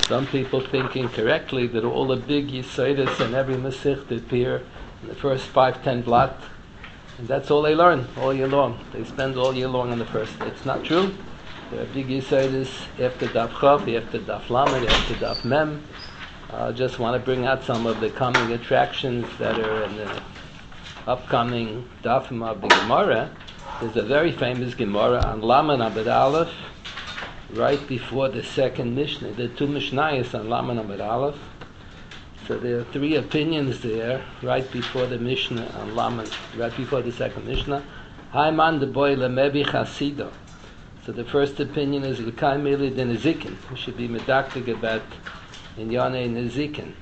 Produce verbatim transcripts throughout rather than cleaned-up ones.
some people think incorrectly that all the big Yisodis and every Masech appear in the first five, ten blot, and that's all they learn all year long. They spend all year long on the first. It's not true. There are big Yisodis after Daf Chav, after Daf Lamed, after Daf Mem. I uh, just want to bring out some of the coming attractions that are in the upcoming Dafim of the Gemara. There's a very famous Gemara on Laman Abed Aleph, right before the second Mishnah. There are two Mishnayos on Laman Abed Aleph. So there are three opinions there, right before the Mishnah on Laman, right before the second Mishnah. Haiman de boy lemevi chasido. So the first opinion is L'kai mili de nezikin. We should be medactic about in Yonei nezikin.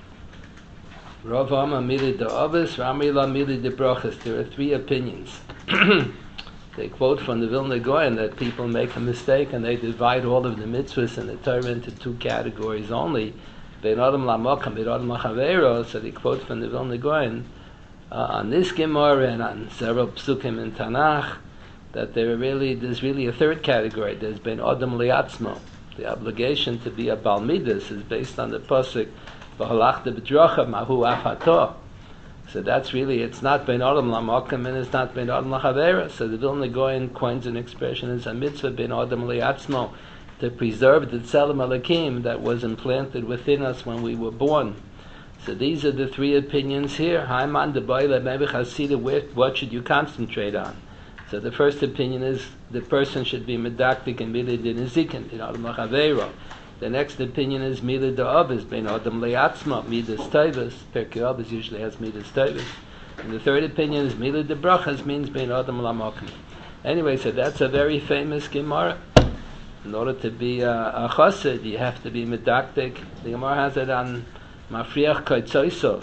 Rav Amma mili de ovis, Ramila mili de brochas. There are three opinions. They quote from the Vilna Gaon that people make a mistake and they divide all of the mitzvahs and the Torah into two categories only. Bein Adam Lamokam, Bein Adam Lachavero. So they quote from the Vilna Gaon uh, on this Gemara and on several psukim in Tanakh that there really there's really a third category. There's Bein Adam Liatzmo. The obligation to be a Bal Midas is based on the pasuk V'halachta b'drachav mahu afato. So that's really, it's not Bein Adam Lamakim and it's not Bein Adam Lachavera. So the Vilna Gaon coins an expression as a mitzvah Bein Adam Liatzmo, to preserve the Tzelem Elokim that was implanted within us when we were born. So these are the three opinions here. Haiman de Boile Mevi Chasida, what should you concentrate on? So the first opinion is the person should be medaktik and mili de nezikin, Bein Adam Lachavera. The next opinion is Midah Da'avis, Bein Adam Le'atzma, Midas Taivas. Pirkei Avos usually has Midas Taivas. And the third opinion is Midah Debrachas, means Bein Adam Lamokim. Anyway, so that's a very famous Gemara. In order to be a, a chassid, you have to be medaktik. The Gemara has it on Mafriach Kaitzoisov.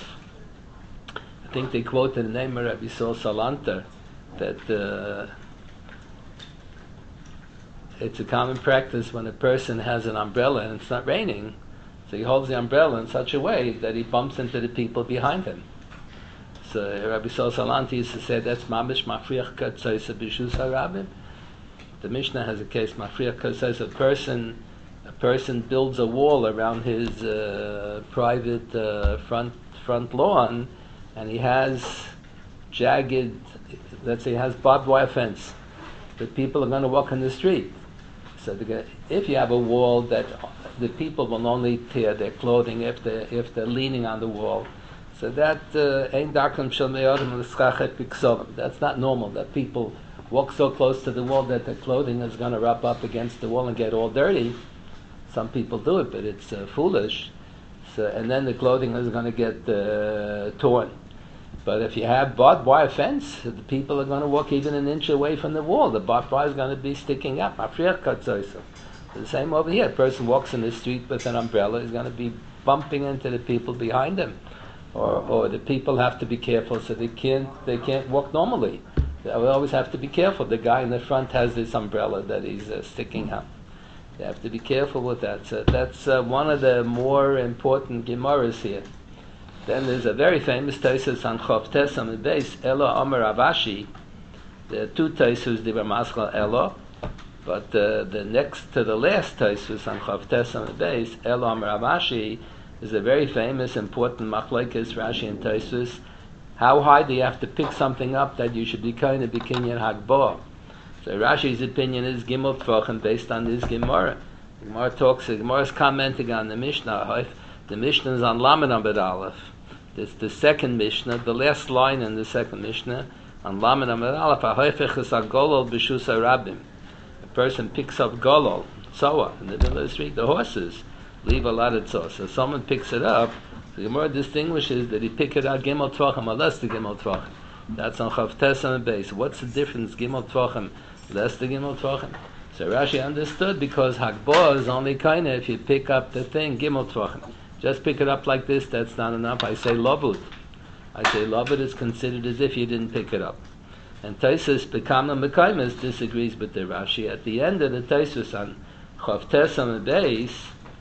I think they quoted the name of Rabbi Sol Salanter, that uh, it's a common practice when a person has an umbrella and it's not raining, so he holds the umbrella in such a way that he bumps into the people behind him. So Rabbi Sol Salanti used to say that's mamish mafriach katzoisa b'shus harabim. The Mishnah has a case mafriach katzoisa. A person, a person builds a wall around his uh, private uh, front front lawn, and he has jagged, let's say, he has barbed wire fence. The people are going to walk in the street. So the, if you have a wall that the people will only tear their clothing if they if they're leaning on the wall, so that ain't darkam shel me'odim l'schachet b'ksolim. That's not normal. That people walk so close to the wall that their clothing is going to rub up against the wall and get all dirty. Some people do it, but it's uh, foolish. So, and then the clothing is going to get uh, torn. But if you have barbed wire fence, the people are going to walk even an inch away from the wall. The barbed wire is going to be sticking up. The same over here. A person walks in the street with an umbrella, is going to be bumping into the people behind him. Or, or the people have to be careful so they can't they can't walk normally. They always have to be careful. The guy in the front has this umbrella that he's uh, sticking up. They have to be careful with that. So that's uh, one of the more important Gemaras here. Then there's a very famous Taisus on Chav Tesam and base, Elo Amar Avashi. There are two Taisus, they were Maschal Elo, but uh, the next to the last Taisus on Chav Tesam and base, Elo Amar Avashi, is a very famous, important Machlekes, Rashi and Taisus. How high do you have to pick something up that you should be kind of Bikinyan Hagbah? So Rashi's opinion is Gimel Tfachim based on this Gemara. The Gemara talks, the Gemara is commenting on the Mishnah. The Mishnah is on Lamed Amud Aleph. It's the second Mishnah, the last line in the second Mishnah, on Lamed Amud Aleph, HaHoifech es HaGolol b'shus HaRabim. A person picks up Golol, Tzoa, in the middle of the street, the horses leave a lot of Tzoa. So someone picks it up, the Gemara distinguishes that he picked it out Gimel Tvachim, or less than Gimel Tvachim. That's on Chav Tesam and base. What's the difference, Gimel Tvachim, less than Gimel Tvachim? So Rashi understood because Hagbah is only kind of if you pick up the thing, Gimel Tvachim. Just pick it up like this, that's not enough. I say Lavud. I say Lavud is considered as if you didn't pick it up. And Taisus Bekama Mekaimas disagrees with the Rashi. At the end of the Taisus on Chav Tesam and base,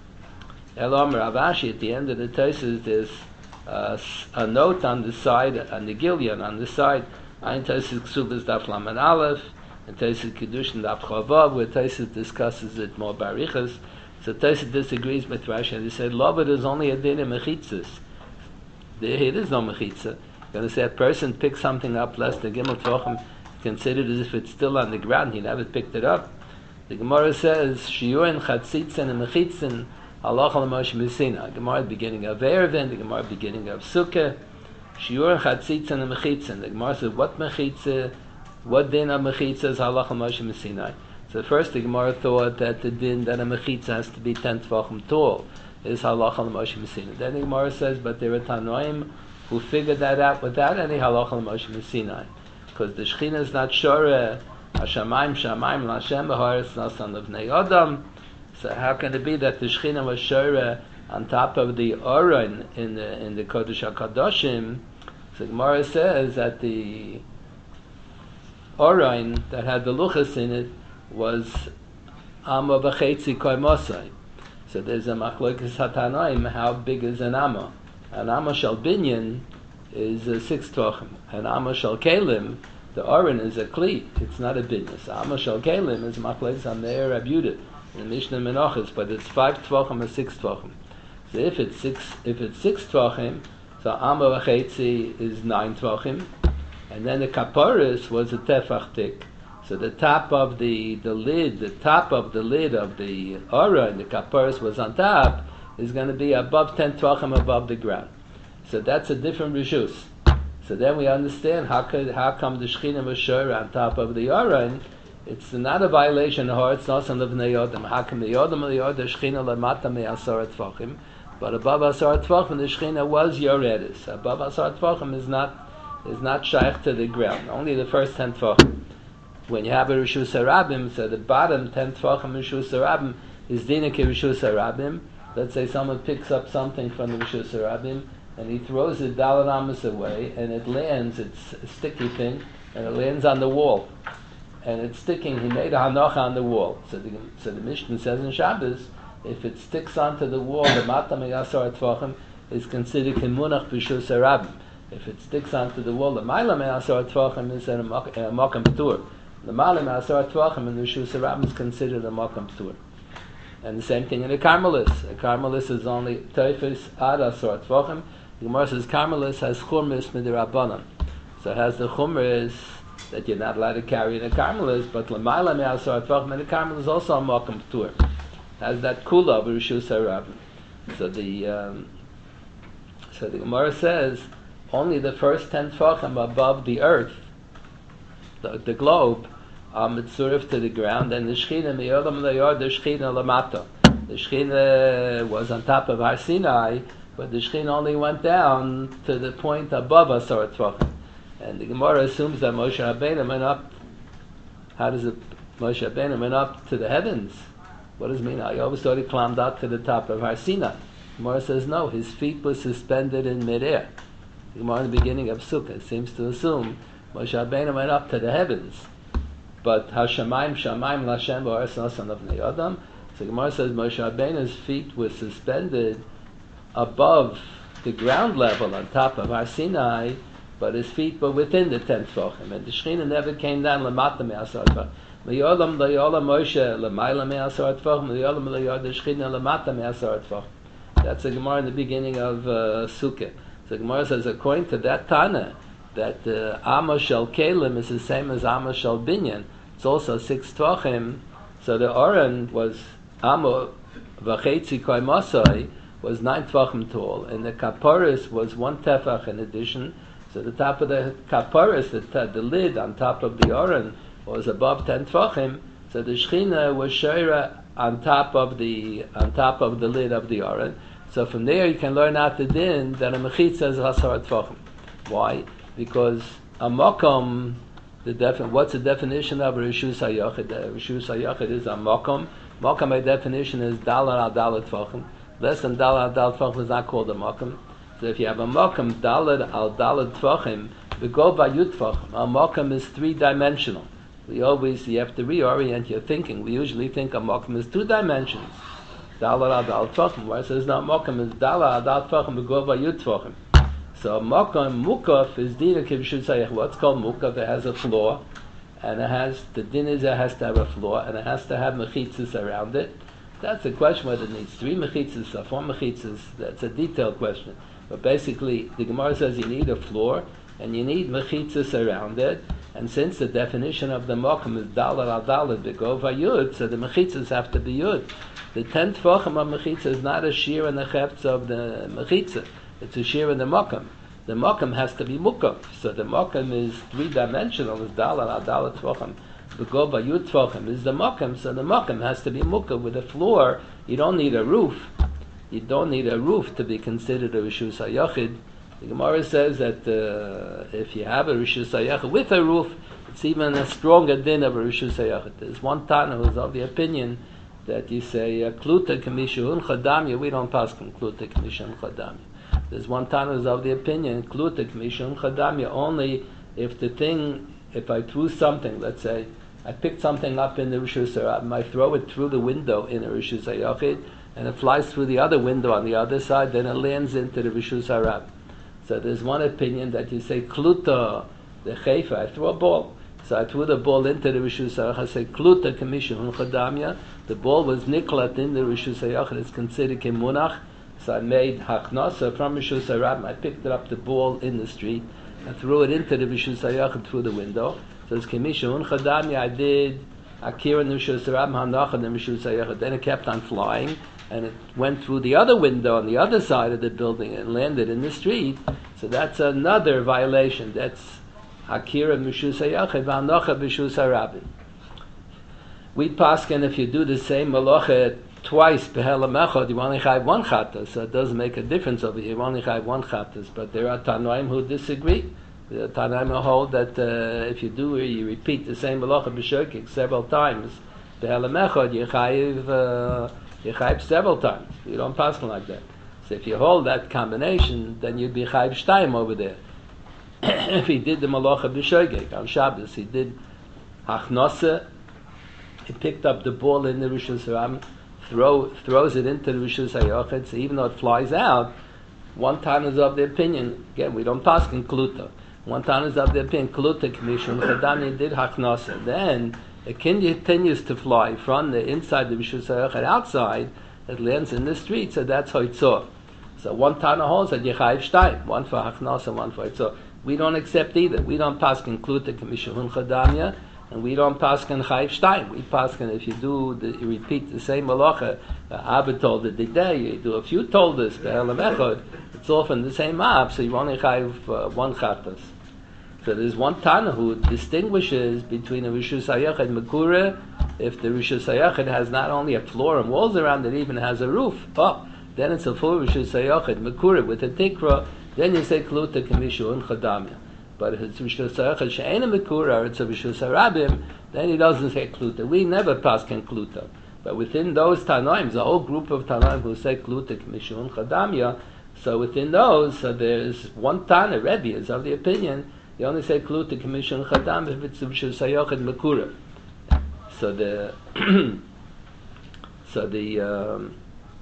Elam Ravashi, at the end of the Taisus, there's uh, a note on the side, on the Gilyon, on the side, Ein Taisus Ksubas Daf Laman Aleph, and Taisus Kiddushin Daf Chavav, where Taisus discusses it more barichas. So Tosfos disagrees with Rashi. They said Lovad is only a din in mechitzas. There is no mechitza. You're going to say a person picks something up less than gimel tvachim, considered as if it's still on the ground. He never picked it up. The Gemara says shiurin chatzitzin and mechitzin halacha l'Moshe Messina. Gemara at the beginning of Erevin, the Gemara at the beginning of Sukkah. Shiurin chatzitzin and mechitzin. The Gemara says what mechitza, what din of mechitza is halacha l'Moshe Messina. So first the Gemara thought that the din that a mechitza has to be ten tvachim tall is halacha l'Moshe Messina. Then the Gemara says, but there are Tanoim who figured that out without any halacha l'Moshe Messina, because the Shechina is not shore Hashamayim Shamayim L'Hashem B'Haaretz Nasan L'Vnei Adam. So how can it be that the Shechina was shore on top of the Aron in the in the Kodesh HaKadoshim? So the Gemara says that the Aron that had the luchas in it was Amma B'Chetzi Koimosai. So there's a machlokes hatanoim. How big is an amma? An amma shel binyan is uh, six tvachim. An amma shel kelim, the aron is a kli. It's not a binyan. So amma shel kelim is machlokes on the Rabbi Yehuda in the Mishnah Menachos, but it's five tvachim or six tvachim. So if it's six, if it's six tvachim, so amma v'chetzi is nine tvachim, and then the kaparis was a tefach tik. So the top of the, the lid, the top of the lid of the aron, the kaparis was on top, is going to be above ten tvachim above the ground. So that's a different rishus. So then we understand how could how come the Shechina was sure on top of the aron. It's not a violation of hearts, not on the Bnei Yodam. How come the Yodam of the Yodam Shechina lemata me asar tvachim, but above asar tvachim the Shechina was yoredis. Above asar tvachim is not is not shaykh to the ground. Only the first ten tvachim. When you have a Rishus HaRabim, so the bottom ten tvachim Rishus HaRabim is dina ke Rishus HaRabim. Let's say someone picks up something from the Rishus HaRabim and he throws it daled amos away, and it lands, it's a sticky thing, and it lands on the wall. And it's sticking, he made a hanocha on the wall. So the, so the Mishnah says in Shabbos, if it sticks onto the wall, the mata me'asar tvachim is considered kemunach Rishus HaRabim. If it sticks onto the wall, the maila me'asar tvachim is a makam p'tur. The Malim Asar Tvachim and the Rishus HaRabim is considered a Makam P'tur. And the same thing in the Karmelis. The Karmelis is only Teifis Ad Asar Tvachim. The Gemara says Karmelis has Chumris Midirabbanan. So it has the Chumris that you're not allowed to carry in the Karmelis, but L'mayla Me'asar Tvachim and the Karmelis is also a Makam P'tur. It has that Kula of Rishus HaRabim. So the um, so the Gemara says only the first ten Tvachim above the earth, the, the globe, Um, it's mitzurif to the ground, and the Shechina miyodam le'yor, the Shechina lamata. The Shechina was on top of Har Sinai, but the Shechina only went down to the point above Asar Tvachim. And the Gemara assumes that Moshe Rabbeinu went up. How does it? Moshe Rabbeinu went up to the heavens. What does it mean? I always thought he climbed up to the top of Har Sinai. The Gemara says no. His feet were suspended in midair. The Gemara in the beginning of Sukkah seems to assume Moshe Rabbeinu went up to the heavens. But Hashamayim Shamayim L'Hashem B'Haaretz Nasan L'Vnei Adam. So Gemara says Moshe Rabbeinu's feet were suspended above the ground level on top of Har Sinai, but his feet were within the ten Tvachim, and the Shechina never came down Lamata Me'asar Tvachim. Me'yolam L'yolam Moshe L'mayla Me'asar Tvachim, Me'yolam L'yod the Shechina Lamata Me'asar Tvachim. That's a Gemara in the beginning of uh, Sukkah. So Gemara says according to that Tana, that uh, Amma Shel Kelim is the same as Amma Shel Binyan. It's also six Tvachim. So the Aron was Amma V'chetzi Koimosai was nine Tvachim tall, and the Kaparis was one Tefach in addition. So the top of the Kaparis, the, the lid on top of the Aron, was above ten Tvachim. So the Shechina was Sheira on top of the on top of the lid of the Aron. So from there you can learn out the din that a Mechitza is Hasar Tvachim. Why? Because a makom, the defi- what's the definition of a rishus hayachid? A rishus hayachid is a makom. Makom by definition is dalar al dalar tvachim. Less than dalar al dalar tvachim is not called a makom. So if you have a makom dalar al dalar tvachim, we go by yud tvachim. A makom is three dimensional. We always you have to reorient your thinking. We usually think a makom is two dimensions. Dalar al dalar tvachim. Where it says no, makom is dalar al dalar tvachim. We go by yud tvachim. So makom mukaf is dina kivshut sayach. What's called mukaf? It has a floor, and it has the din is it has to have a floor, and it has to have mechitzas around it. That's a question whether it needs three mechitzas or four mechitzas. That's a detailed question. But basically, the Gemara says you need a floor and you need mechitzas around it. And since the definition of the mokum is dalar al dalar begova yud, so the mechitzas have to be yud. The ten tvachim of mechitza is not a shir and a chefetz of the mechitza. It's a shir and the mokum. The mokum has to be mukam. So the mokum is three-dimensional. It's dalar al dalar tvachim. Begova yud tvachim is the mokum. So the mokum has to be mukam with a floor. You don't need a roof. You don't need a roof to be considered a rishus hayachid. The Gemara says that uh, if you have a rishus hayachid with a roof, it's even a stronger din of a rishus hayachid. There's one Tana who's of the opinion that you say kluta kamishun chadamya. We don't pass from kluta kamishun chadamya. There's one Tana who's of the opinion kluta kamishun chadamya only if the thing, if I threw something, let's say I picked something up in the rishus hayachid, I throw it through the window in a rishus hayachid, and it flies through the other window on the other side, then it lands into the rishus harab. So there's one opinion that you say kluta the chayfa. I throw a ball. So I threw the ball into the Rishus Hayachid. I say, Kluta Kamishun Chadamya. The ball was niklat in the Rishus Hayachid. It's considered Kimunach. So I made Haknasa from Rishus Hayachid. I picked it up the ball in the street. I threw it into the Rishus Hayachid through the window. So it's Kamishun Chadamya. I did Akira in the Rishus Hayachid, Hanach in the Rishus Hayachid. Then it kept on flying. And it went through the other window on the other side of the building and landed in the street. So that's another violation. That's Akira Mishus Hayachid, V'anocha B'Shus Harabim. We paskin if you do the same malacha twice, Behelam Echad, you only have one chatas, so it doesn't make a difference over here. You only have one chatas, but there are Tanoim who disagree. The Tanoim hold that uh, if you do, you repeat the same malacha b'shokik several times, Behelam Echad, you chayiv, uh, you chayiv several times. You don't paskin like that. So if you hold that combination, then you'd be chayiv shtayim over there. If he did the malacha b'shogeg on Shabbos, he did hachnasa. He picked up the ball in the Rishus Hayachid, throw throws it into the Rishus Hayachid. So even though it flies out, one time is of the opinion. Again, we don't pass in kluta. One time is of the opinion kluta commission. Chadami did hachnasa. Then it continues to fly from the inside the Rishus Hayachid outside. It lands in the street. So that's hoitzor. So one Tana holds that Yechayiv Shtayim, one for hachnasa, one for hoitzor. We don't accept either. We don't paskin kluta kamishun chadamya, and we don't paskin chayiv shtayim. We paskin if you do, the, you repeat the same malacha. Uh, Abba told it the day. You do a few toldas be'elam echad. It's often the same ab, so you only chayiv uh, one chatas. So there's one Tana who distinguishes between a rishus hayachid and mekura. If the rishus hayachid has not only a floor and walls around it, even has a roof. Oh, then it's a full rishus hayachid mekura with a tikra. Then you say kluta kamishun chadamya. But if it's rishus hayachid she'ena mekura, or it's a rishus harabim, then he doesn't say kluta. We never pass can kluta. But within those tanoim, the whole group of tanoim who say kluta kamishun chadamya. So within those, so there's one tana Rebbe is of the opinion you only say kluta kamishun chadamya if it's rishus hayachid mekura. So the so the um,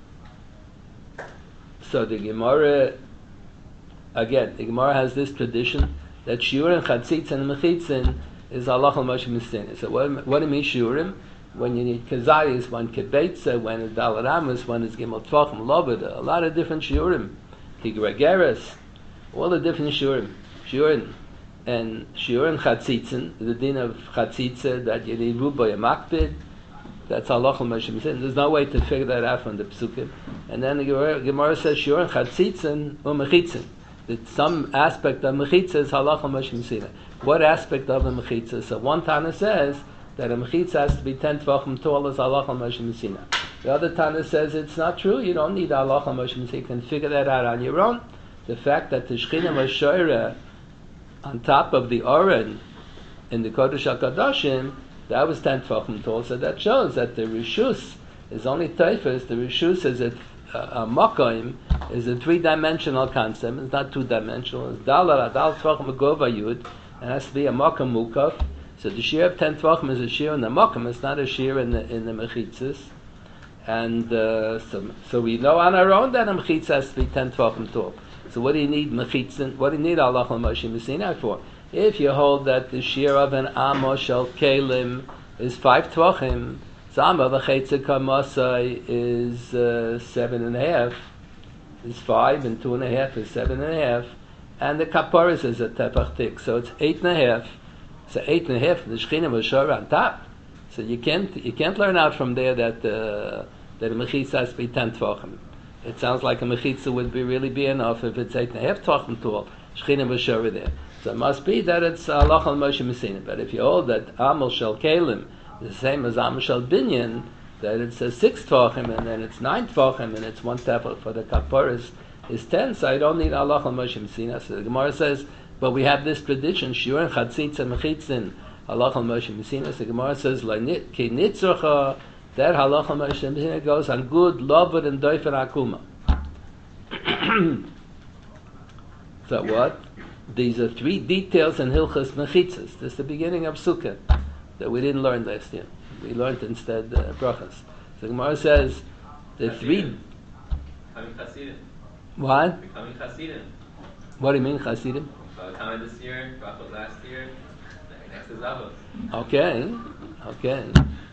so the Gemara. Again, the Gemara has this tradition that shiurim, chatzitz, and mechitzin is halach l'moshe mistin. So what, what do you mean shiurim? When you need kazayis, one kibetza, when it's dalaramas, when it's gimel tvachim, lobed, a lot of different shiurim. Kigrageres, all the different shiurim. Shiurim. And shiurim chatzitzin, the din of chatzitza, that you need ruba yamakbid, that's halach l'moshe mistin. There's no way to figure that out from the psukim. And then the Gemara, Gemara says shiurim chatzitzin or mechitzin. That some aspect of mechitza is halacha moshe misina. What aspect of a mechitza? So one Tana says that a mechitza has to be ten tvachim tall as halacha moshe misina. The other Tana says it's not true. You don't need halacha moshe misina. You can figure that out on your own. The fact that the Shechina was shoyre on top of the Oren in the Kodesh HaKadoshim, that was ten tvachim tall. So that shows that the rishus is only teifus. The rishus is a a makoim is a three-dimensional concept. It's not two-dimensional. It's dalar adal tvachim agova yud. It has to be a makom mukaf. So the shir of ten tvachim is a shir in the makom. It's not a shir in the in the mechitzas. And uh, so so we know on our own that a mechitza has to be ten tvachim tall. So what do you need mechitzin? What do you need halach l'moshe misina for? If you hold that the shir of an amos shel kelim is five tvachim, Zama v'cheitze kamasai is uh, seven and a half, is five, and two and a half is seven and a half, and the kaparis is a tefach thick, so it's eight and a half. So eight and a half, the shechina was shor on top. So you can't you can't learn out from there that uh, that a mechitza has to be ten tvachim. It sounds like a mechitza would be really be enough if it's eight and a half tvachim tall. Shechina was shor there. So it must be that it's halach al Moshe Messina. But if you hold that Amal Shel Kalim is the same as Amal Shel Binyan, that it says six tvachim and then it's nine tvachim and it's one tefach for the kaparas is ten, so I don't need halach al Moshe Messina. So the Gemara says, but we have this tradition, shiur and chatzitza mechitzin halach al Moshe Messina. So the Gemara says, ki nitzrocha, that halach al Moshe Messina goes on good, loved and doifer akuma. So what? These are three details in Hilchas Mechitzas. This is the beginning of Sukkah that we didn't learn last year. We learned instead uh, brachas. So Gemara says the three. Becoming Hasidim. What? Becoming Hasidim. What do you mean Hasidim? So Kama this year, brachot last year, next is Avos. Okay, okay.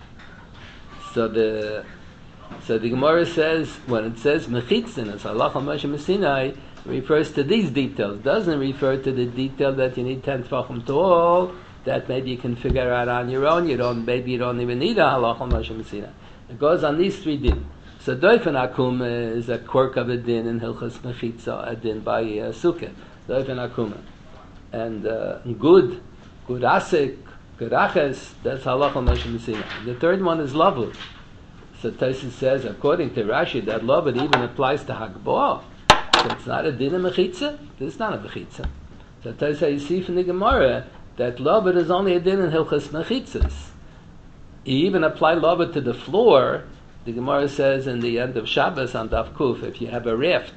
So the so the Gemara says when it says Mechitzin, it's halach al Moshe Messinai, refers to these details. Doesn't refer to the detail that you need ten tefachim tall. That maybe you can figure out on your own. You don't. Maybe you don't even need a halach al Moshe Messinai. It goes on these three din. So doifen akum is a quirk of a din in Hilchas Mechitza, a din by uh, Sukkah. Doifen akum, and uh, good, good asik, good aches. That's halach al Moshe Messinai. The third one is lavud. So Tosfos says, according to Rashi, that lavud even applies to hagbah. So it's not a din of mechitza. This is not a mechitza. So Tosfos says, you see from the Gemara that lavud is only a din in Hilchas Mechitzas. You even apply lavud to the floor. The Gemara says in the end of Shabbos on Daf Kuf, if you have a raft,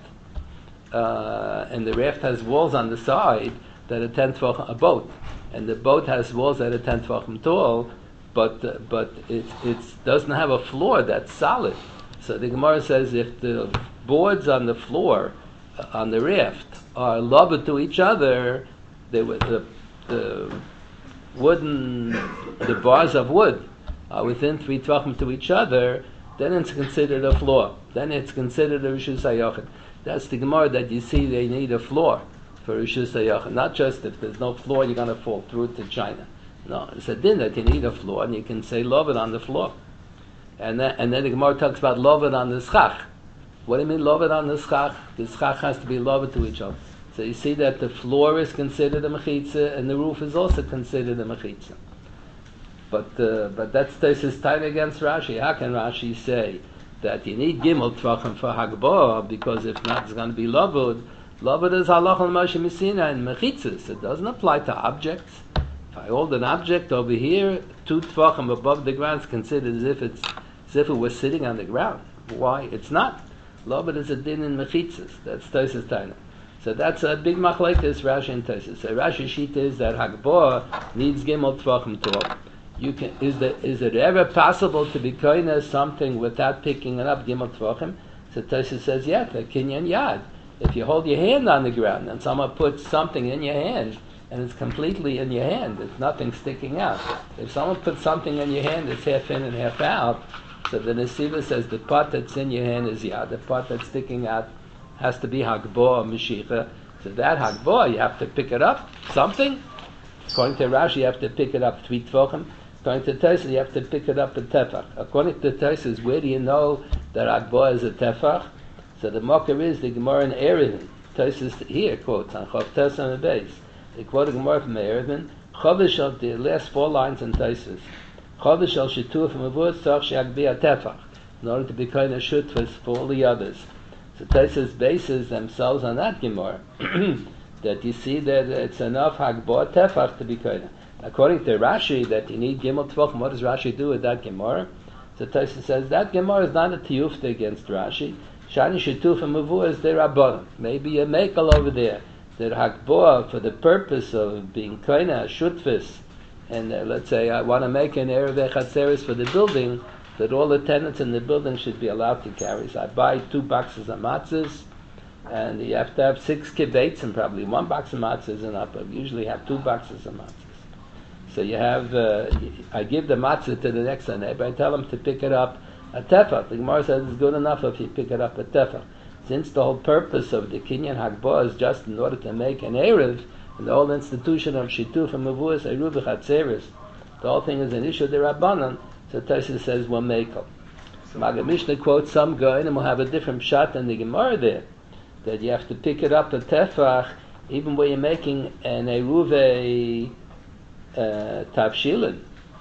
uh, and the raft has walls on the side that are ten tvachim, a boat, and the boat has walls that are ten tvachim tall, but uh, but it it doesn't have a floor that's solid. So the Gemara says if the boards on the floor, uh, on the raft, are lavud to each other, they would, the the wooden, the bars of wood are within three tvachim to each other, then it's considered a floor. Then it's considered a Rishus HaYachid. That's the Gemara that you see they need a floor for Rishus HaYachid. Not just if there's no floor, you're going to fall through to China. No, it's a din that you need a floor, and you can say loved on the floor. And then, and then the Gemara talks about loved on the schach. What do you mean loved on the schach? The schach has to be loved to each other. So you see that the floor is considered a mechitza, and the roof is also considered a mechitza. But uh, but that's Tosfos time against Rashi. How can Rashi say that you need gimel tvachim for hagbah, because if not, it's going to be lavud? Lavud is halach al Moshe Messina and mechitzas. It doesn't apply to objects. If I hold an object over here, two tvachim above the ground, is considered as if it's as if it was sitting on the ground. Why? It's not. Lavud is a din in mechitzas. That's Tosfos time. So that's a big machlekes Rashi and Tosfos. So Rashi shita is that hagbah needs gimel tvachim tall. You can, is, the, is it ever possible to be koine something without picking it up, gimel tvachim? So Tosfos says, yeah, the kinyan yad. If you hold your hand on the ground and someone puts something in your hand, and it's completely in your hand, there's nothing sticking out. If someone puts something in your hand that's half in and half out, so the Nesiva says the part that's in your hand is yad, the part that's sticking out has to be hagbah or meshicha. So that hagbah, you have to pick it up, something. According to Rashi, you have to pick it up three tvachim. According to Tosfos, you have to pick it up a tefach. According to Tosfos, where do you know that hagbah is a tefach? So the mocker is the Gemara in Erevin. Tosfos here quotes on Chav Tes on the base. They quote a Gemara from Erevin. Chavish of the last four lines in Tosfos. Chavish al shitur from avur tzach she'agbi a tefach. In order to be kind of shutfas for all the others. So Tosfos bases themselves on that Gemara. That you see that it's enough hagbah tefach to be kind. According to Rashi, that you need gimel tvachim. What does Rashi do with that Gemara? So Tosfos says that Gemara is not a tiyufta against Rashi. Shani shituf and mavu is their rabbanim. Maybe a makel over there. Their hagbah for the purpose of being kaina shutfis, and uh, let's say I want to make an erev echatzeres for the building, that all the tenants in the building should be allowed to carry. So I buy two boxes of matzahs, and you have to have six kibbetz, and probably one box of matzahs is enough, but we usually have two boxes of matzahs. So you have, uh, I give the matzah to the next neighbor, I tell him to pick it up a tefach. The Gemara says it's good enough if you pick it up a tefach. Since the whole purpose of the Kinyan Hagbah is just in order to make an Erev, and the whole institution of Shituf and Mavuas, Eruv Chatzeres, the whole thing is an issue of the Rabbanan, so Tosfos says one makel. Maggid Mishnah quotes some guy, and we'll have a different shot than the Gemara there, that you have to pick it up a tefach, even when you're making an Eruv uh, Tavshilin,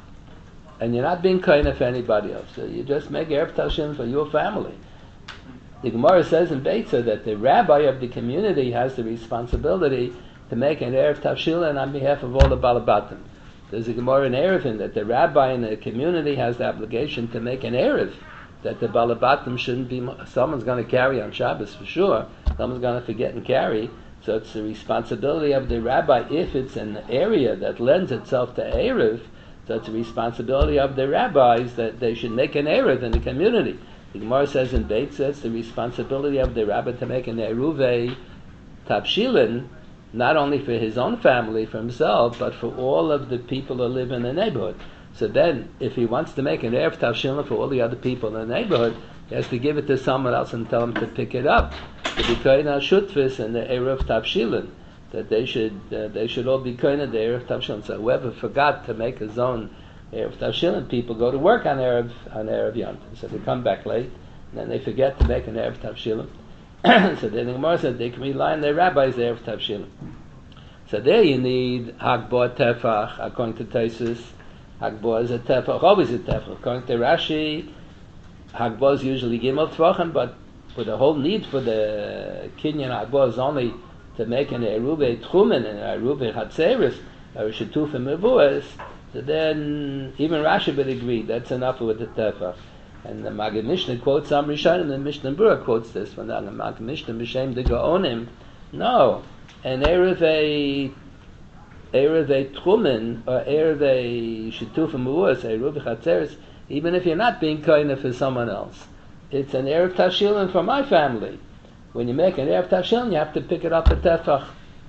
and you're not being kind of anybody else. So you just make Erev Tavshilin for your family. The Gemara says in Beitza that the rabbi of the community has the responsibility to make an Erev Tavshilin on behalf of all the Balabatim. There's a Gemara in Erevin that the rabbi in the community has the obligation to make an Erev, that the Balabatim shouldn't be, someone's going to carry on Shabbos for sure, someone's going to forget and carry, so it's the responsibility of the rabbi, if it's an area that lends itself to Erev, so it's the responsibility of the rabbis that they should make an Erev in the community. The Gemara says in Beitza, it's the responsibility of the rabbi to make an Eruv Tavshilin, not only for his own family, for himself, but for all of the people who live in the neighborhood. So then, if he wants to make an Erev Tavshilin for all the other people in the neighborhood, he has to give it to someone else and tell them to pick it up. To be kind of Shutfis and the Erev Tavshilin, that they should uh, they should all be kind of the Erev Tavshilin. So whoever forgot to make his own Erev Tavshilin, people go to work on Erev on Erev Yom Tov. So they come back late, and then they forget to make an Erev Tavshilin. So then the Gemara said they can rely on their rabbis Erev Tavshilin. So there you need Hagbah Tefach, according to Tosfos. Hagbah is a Tefach, always a Tefach. According to Rashi, Hagbah is usually Gimel Tvachim, but for the whole need for the Kinyan Hagbah is only to make an Eruv Tchumen and an Eruv Chatzeres, or Shituf and Mevuas. So then even Rashi would agree that's enough with the Tefach. And the Maggid Mishnah quotes some Rishonim, and the Mishnah Berurah quotes this one. The Maggid Mishnah B'Shem the Gaonim. No, an Erev a Erev a Tchumen or Erev a Shituf and Mevuas, Eruv Chatzeres, even if you're not being kind for someone else, it's an Erev Tavshilin for my family. When you make an Erev Tavshilin, you have to pick it up at Tefach.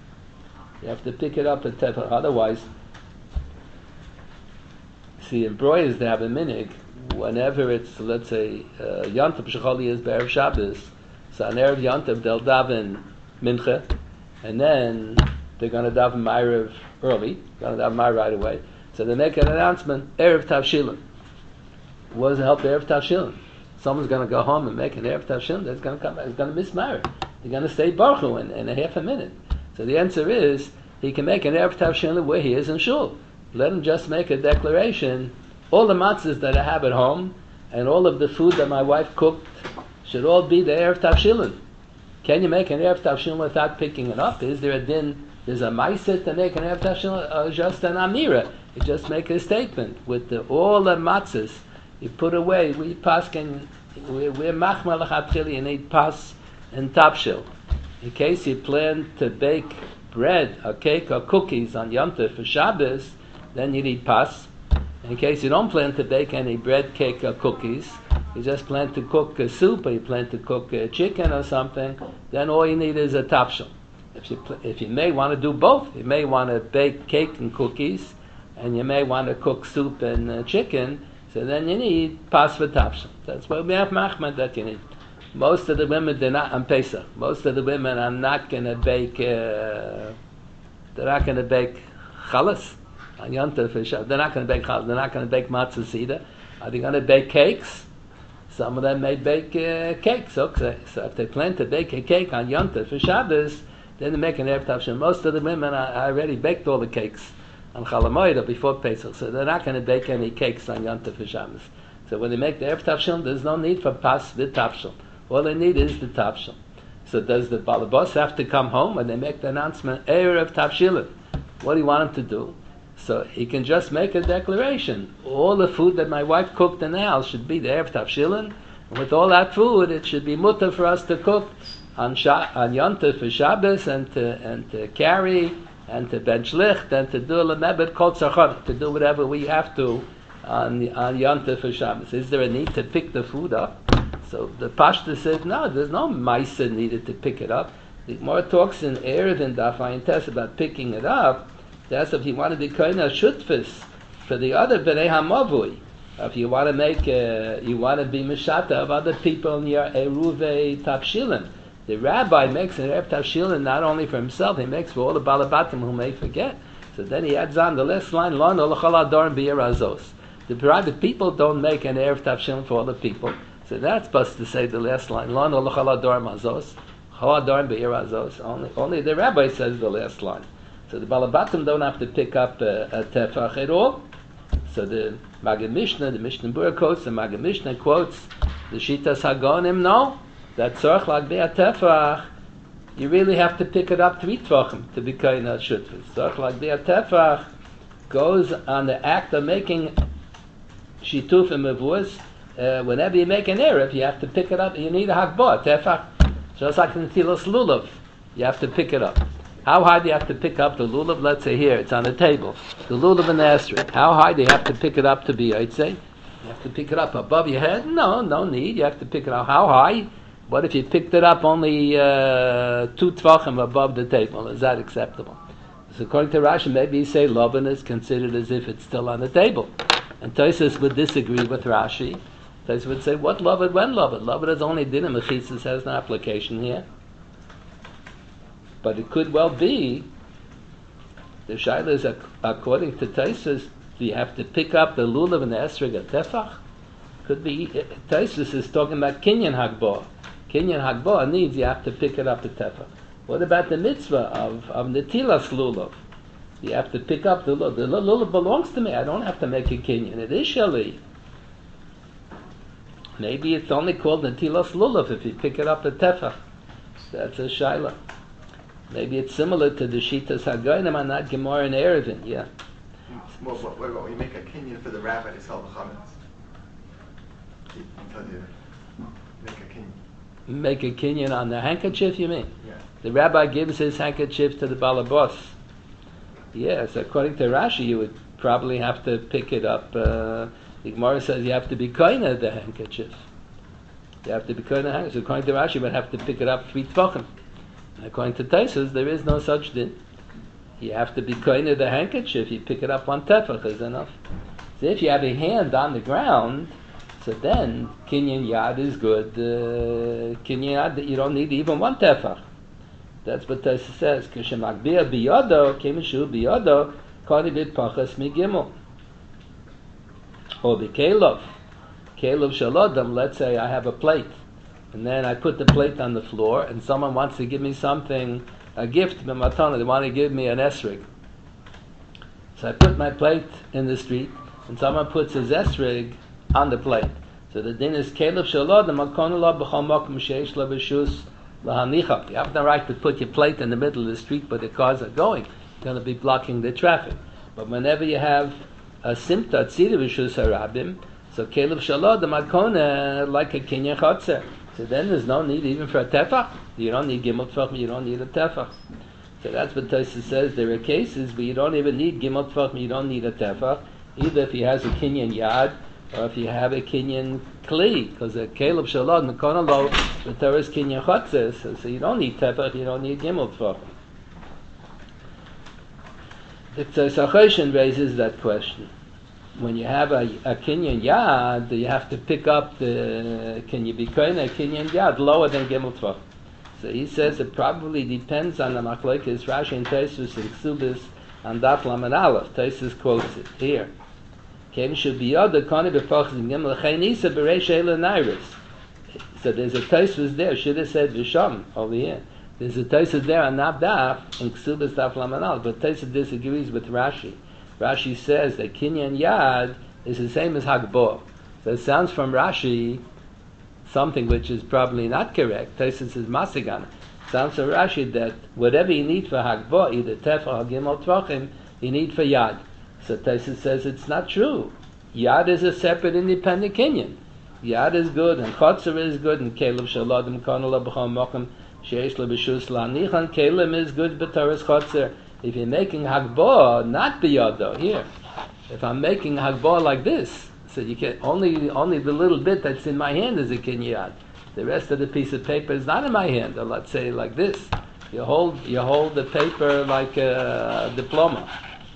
You have to pick it up at Tefach. Otherwise, see, in Broyers they have a minig. Whenever it's, let's say, uh, Yontav Shecholi is Be'erev Shabbos, so on Erev Yontav they'll daven Mincha, and then they're going to daven Ma'ariv early, going to daven Ma'ariv right away. So they make an announcement, Erev Tavshilin. What does it help Erev Tavshilin? Someone's going to go home and make an Erev Tavshilin, that's going to come back, he's going to miss Ma'ariv. They're going to say Baruch Hu in, in a half a minute. So the answer is, he can make an Erev Tavshilin where he is in Shul. Let him just make a declaration, all the matzahs that I have at home, and all of the food that my wife cooked, should all be the Erev Tavshilin. Can you make an Erev Tavshilin without picking it up? Is there a din, there's a ma'aseh to make an Erev Tavshilin, or just an amira? You just make a statement, with the, all the matzahs, you put away, we paskin, we're machmal lechatchila, you need pas and tapshil. In case you plan to bake bread, or cake, or cookies on Yom Tov for Shabbos, then you need pas. In case you don't plan to bake any bread, cake, or cookies, you just plan to cook a soup, or you plan to cook a chicken or something, then all you need is a tapshil. If you pl- if you may want to do both, you may want to bake cake and cookies, and you may want to cook soup and uh, chicken, so then you need pas for tapshil. That's why we have machman that you need. Most of the women, they're not on Pesach. Most of the women are not going to bake, uh, they're not going to bake chalas on Yom Tov. They're not going to bake chalas. They're not going to bake matzahs either. Are they going to bake cakes? Some of them may bake uh, cakes. Okay. So if they plan to bake a cake on Yom Tov for Shabbos, then they make an Erev Tavshilin. Most of the women are, are already baked all the cakes on Chol Hamoed before Pesach, so they're not going to bake any cakes on Yom Tov for Shabbos. So when they make the Erev Tavshilin, there's no need for pas with Tavshilin. All they need is the Tavshilin. So does the Balabos have to come home when they make the announcement, Erev Tavshilin? What do you want him to do? So he can just make a declaration. All the food that my wife cooked in the house should be the Erev Tavshilin, and with all that food, it should be mutter for us to cook on Sha- on Yom Tov for Shabbos, and to and to carry, and to ben shlicht, and to do a lemebet kol tzachon, to do whatever we have to on on Yom Tov for Shabbos. Is there a need to pick the food up? So the Pashta says, no, there's no ma'aseh needed to pick it up. The Gemara talks in Erev and Daf Ayin Tes about picking it up. That's if you want to be koina shutfis for the other b'nei hamavui. If you want to make, uh, you want to be mishata of other people in your eruve tafshilin. The rabbi makes an eruv tafshilin not only for himself, he makes for all the balabatim who may forget. So then he adds on the last line, Lo no l'chol adorim b'yirazos. The private people don't make an eruv tafshilin for all the people. So that's supposed to say the last line, Lo no l'chol adorim azos. Chol adorim b'yirazos. Only, only the rabbi says the last line. So the balabatim don't have to pick up a, a tefach at all. So the Maggid Mishnah, the Mishnah Berurah quotes, the Maggid Mishnah quotes, the Shitas Hagonim, no, that tzorch lag be'at tefach, you really have to pick it up three tvachim to be koina shutfis. Tzorch lag be'at tefach goes on the act of making shituf and mevuas. Uh, whenever you make an erev, you have to pick it up. You need a hakbah, tefach, just like in Tilos Lulav, you have to pick it up. How high do you have to pick up the lulav? Let's say here, it's on the table. The lulav and the esrog. How high do you have to pick it up to be, I'd say? You have to pick it up above your head? No, no need. You have to pick it up. How high? What if you picked it up only uh, two tvachim above the table? Is that acceptable? So according to Rashi, maybe you say lovan is considered as if it's still on the table. And Tosfos would disagree with Rashi. Tosfos would say, what lovan, when lovan? Lovan is only dinner. Mechitzas has no application here. But it could well be, the shaila is, according to Tosfos, do you have to pick up the lulav and the esrog at tefach? Could be, Tosfos is talking about kinyan hagbah. Kinyan hagbah needs you have to pick it up at tefach. What about the mitzvah of, of netilas lulav? You have to pick up the lulav. The lulav belongs to me. I don't have to make a kinyan. It is shali. Maybe it's only called netilas lulav if you pick it up at tefach. That's a shaila. Maybe it's similar to the Shitas Hagoyim and not Gemara and Erevin, yeah. Well, what, what about when you make a kinyan for the rabbi to sell the chametz? He tells you, make a kinyan. Make a kinyan on the handkerchief, you mean? Yeah. The rabbi gives his handkerchief to the balabos. Yes, according to Rashi, you would probably have to pick it up. Uh, the Gemara says you have to be koina the handkerchief. You have to be koina the handkerchief. According to Rashi, you would have to pick it up three tvachim. According to Tosfos, there is no such din. You have to be koine the handkerchief. You pick it up one tefach is enough. So if you have a hand on the ground, so then kinyan yad is good. Uh, kinyan yad, you don't need even one tefach. That's what Tosfos says. Kishemakbir biyodo, kimishu biyodo, kodi bit pachas migimel. Or bikelov, kelov shalodam. Let's say I have a plate. And then I put the plate on the floor, and someone wants to give me something, a gift, b'matana. They want to give me an esrog. So I put my plate in the street, and someone puts his esrog on the plate. So the din is kelev shalod, the makonu lo b'chol mokum sheish lo b'shus lahanicha. You have the right to put your plate in the middle of the street, but the cars are going. You're going to be blocking the traffic. But whenever you have a simta tzira b'shus harabim, so kelev shalod, the makonu like a kinyan chotzer. So then there's no need even for a tefach. You don't need gimel tefach, you don't need a tefach. So that's what Tosfos says. There are cases where you don't even need gimel tefach, you don't need a tefach. Either if he has a kinyan yad, or if you have a kinyan kli, because a keleb shalod, mekonalo, the Torah is kinyan chotzes, so, so you don't need tefach, you don't need gimel tefach. The Tzachoshen raises that question. When you have a, a kinyan yad, you have to pick up the, can you be koine a kinyan yad lower than gimel tvach? So he says it probably depends on the machlokes Rashi and Tosfos and Ksubis and Daf Lamed Aleph. Tosfos quotes it here. Ken should be other kone befachs in gimel chaynisa bereish eila nairis. So there's a Tosfos there. Should have said v'sham over here. There's a Tosfos there on that Daf in Ksubis Daf Lamed Aleph, but Tosfos disagrees with Rashi. Rashi says that kinyan yad is the same as hagbah. So it sounds from Rashi something which is probably not correct. Tosfos says masigan. Sounds from Rashi that whatever you need for hagbah, either tefach or gimel tvachim, you need for yad. So Tosfos says it's not true. Yad is a separate independent kinyan. Yad is good and chotzer is good and kelem shalodim konala b'chol mokum sheish le b'shus la'nichan. Kelem is good b'toras chotzer. If you're making hagbah, not biyado, here. If I'm making hagbah like this, so you can only only the little bit that's in my hand is a kinyad. The rest of the piece of paper is not in my hand. Or let's say like this. You hold you hold the paper like a diploma.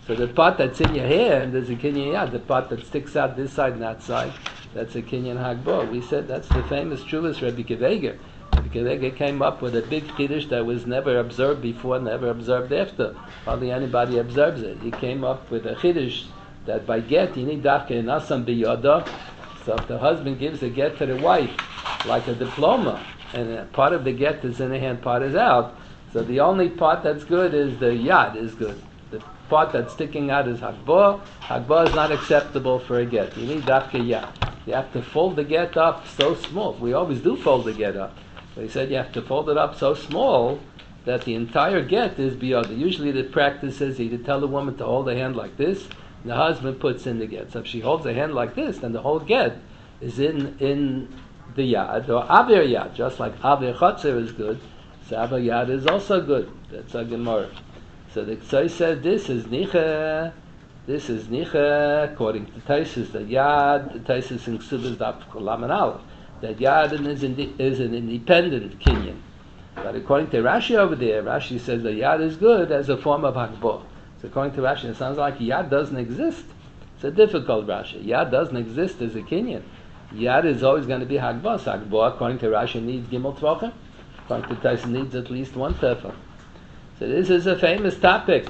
So the part that's in your hand is a kinyan yad. The part that sticks out this side and that side, that's a kinyan hagbor. We said that's the famous Chuvas Rebbe Kiveger. Rebbe Kiveger came up with a big chiddush that was never observed before, never observed after. Hardly anybody observes it. He came up with a chiddush that by get you need dafke nasam biyoda. So if the husband gives a get to the wife, like a diploma, and part of the get is in the hand, part is out. So the only part that's good is the yad is good. The part that's sticking out is hagbah. Hagbah is not acceptable for a get. You need dafke yad. You have to fold the get up so small. We always do fold the get up. But he said you have to fold it up so small that the entire get is beyond. Usually the practice is you to tell the woman to hold the hand like this, and the husband puts in the get. So if she holds the hand like this, then the whole get is in in the yad, or avir yad, just like avir chotzer is good, so avir yad is also good. That's a Gemara. So the Ksai said this is nicha, this is nicha, according to Taisus, the yad, the Taisus in Ksubas daf laman aleph, that yad is, indi- is an independent kinyan. But according to Rashi over there, Rashi says the yad is good as a form of hagbah. So according to Rashi, it sounds like yad doesn't exist. It's a difficult Rashi. Yad doesn't exist as a kinyan. Yad is always going to be hagbah. So hagbah, according to Rashi, needs gimel tvachim. According to Tyson, needs at least one tefah. So this is a famous topic.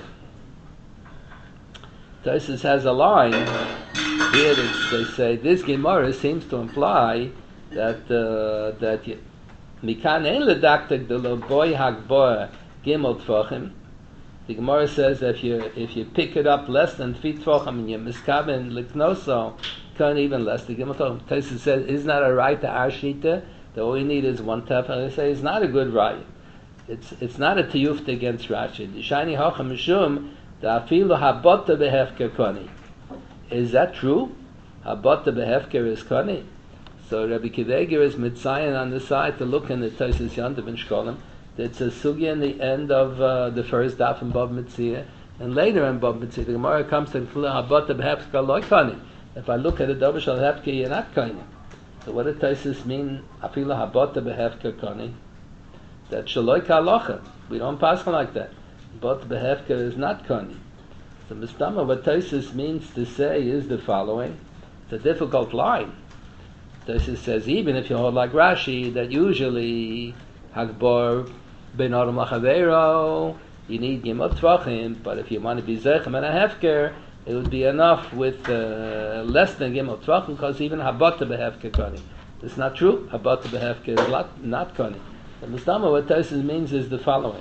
Tyson has a line here that they say this Gemara seems to imply that uh, that mikan ein ledaktek de lo boy hagbah gimel tvachim. The Gemara says that if you if you pick it up less than three tvachim and you miskaben liknoso, can't even less the gimel tvachim. Tyson says, isn't that a right to our shita? That all you need is one tefah. They say it's not a good right. It's it's not a tiyufta against Rashi. The shiny hacham mishum the afilu habota behefker koni. Is that true? Habota behefker is koni. So Rabbi Kiveger is mitzayin on the side to look in the Taisus Yantav in Shkolim. It's a sugya in the end of uh, the first daf in Bab Mitzvah, and later in Bab Mitzvah, the Gemara comes to habota behefker loy koni. If I look at the davar shal hefker, you're not koni. So what does Taisus mean? Afilu habota behefker koni. That shaloi kalocha. We don't pass like that. But behefker is not koni. So mistama, what Taisus means to say is the following. It's a difficult line. Taisus says even if you hold like Rashi, that usually hagbor ben adam lachavero, you need gimel tvachim. But if you want to be zechem and a hefker, it would be enough with uh, less than gimel tvachim, because even habata behefker koni. It's not true. Habata behefker is not, not koni. The mistama, what Taisus means is the following.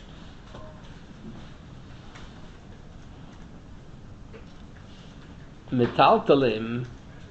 Metaltalim,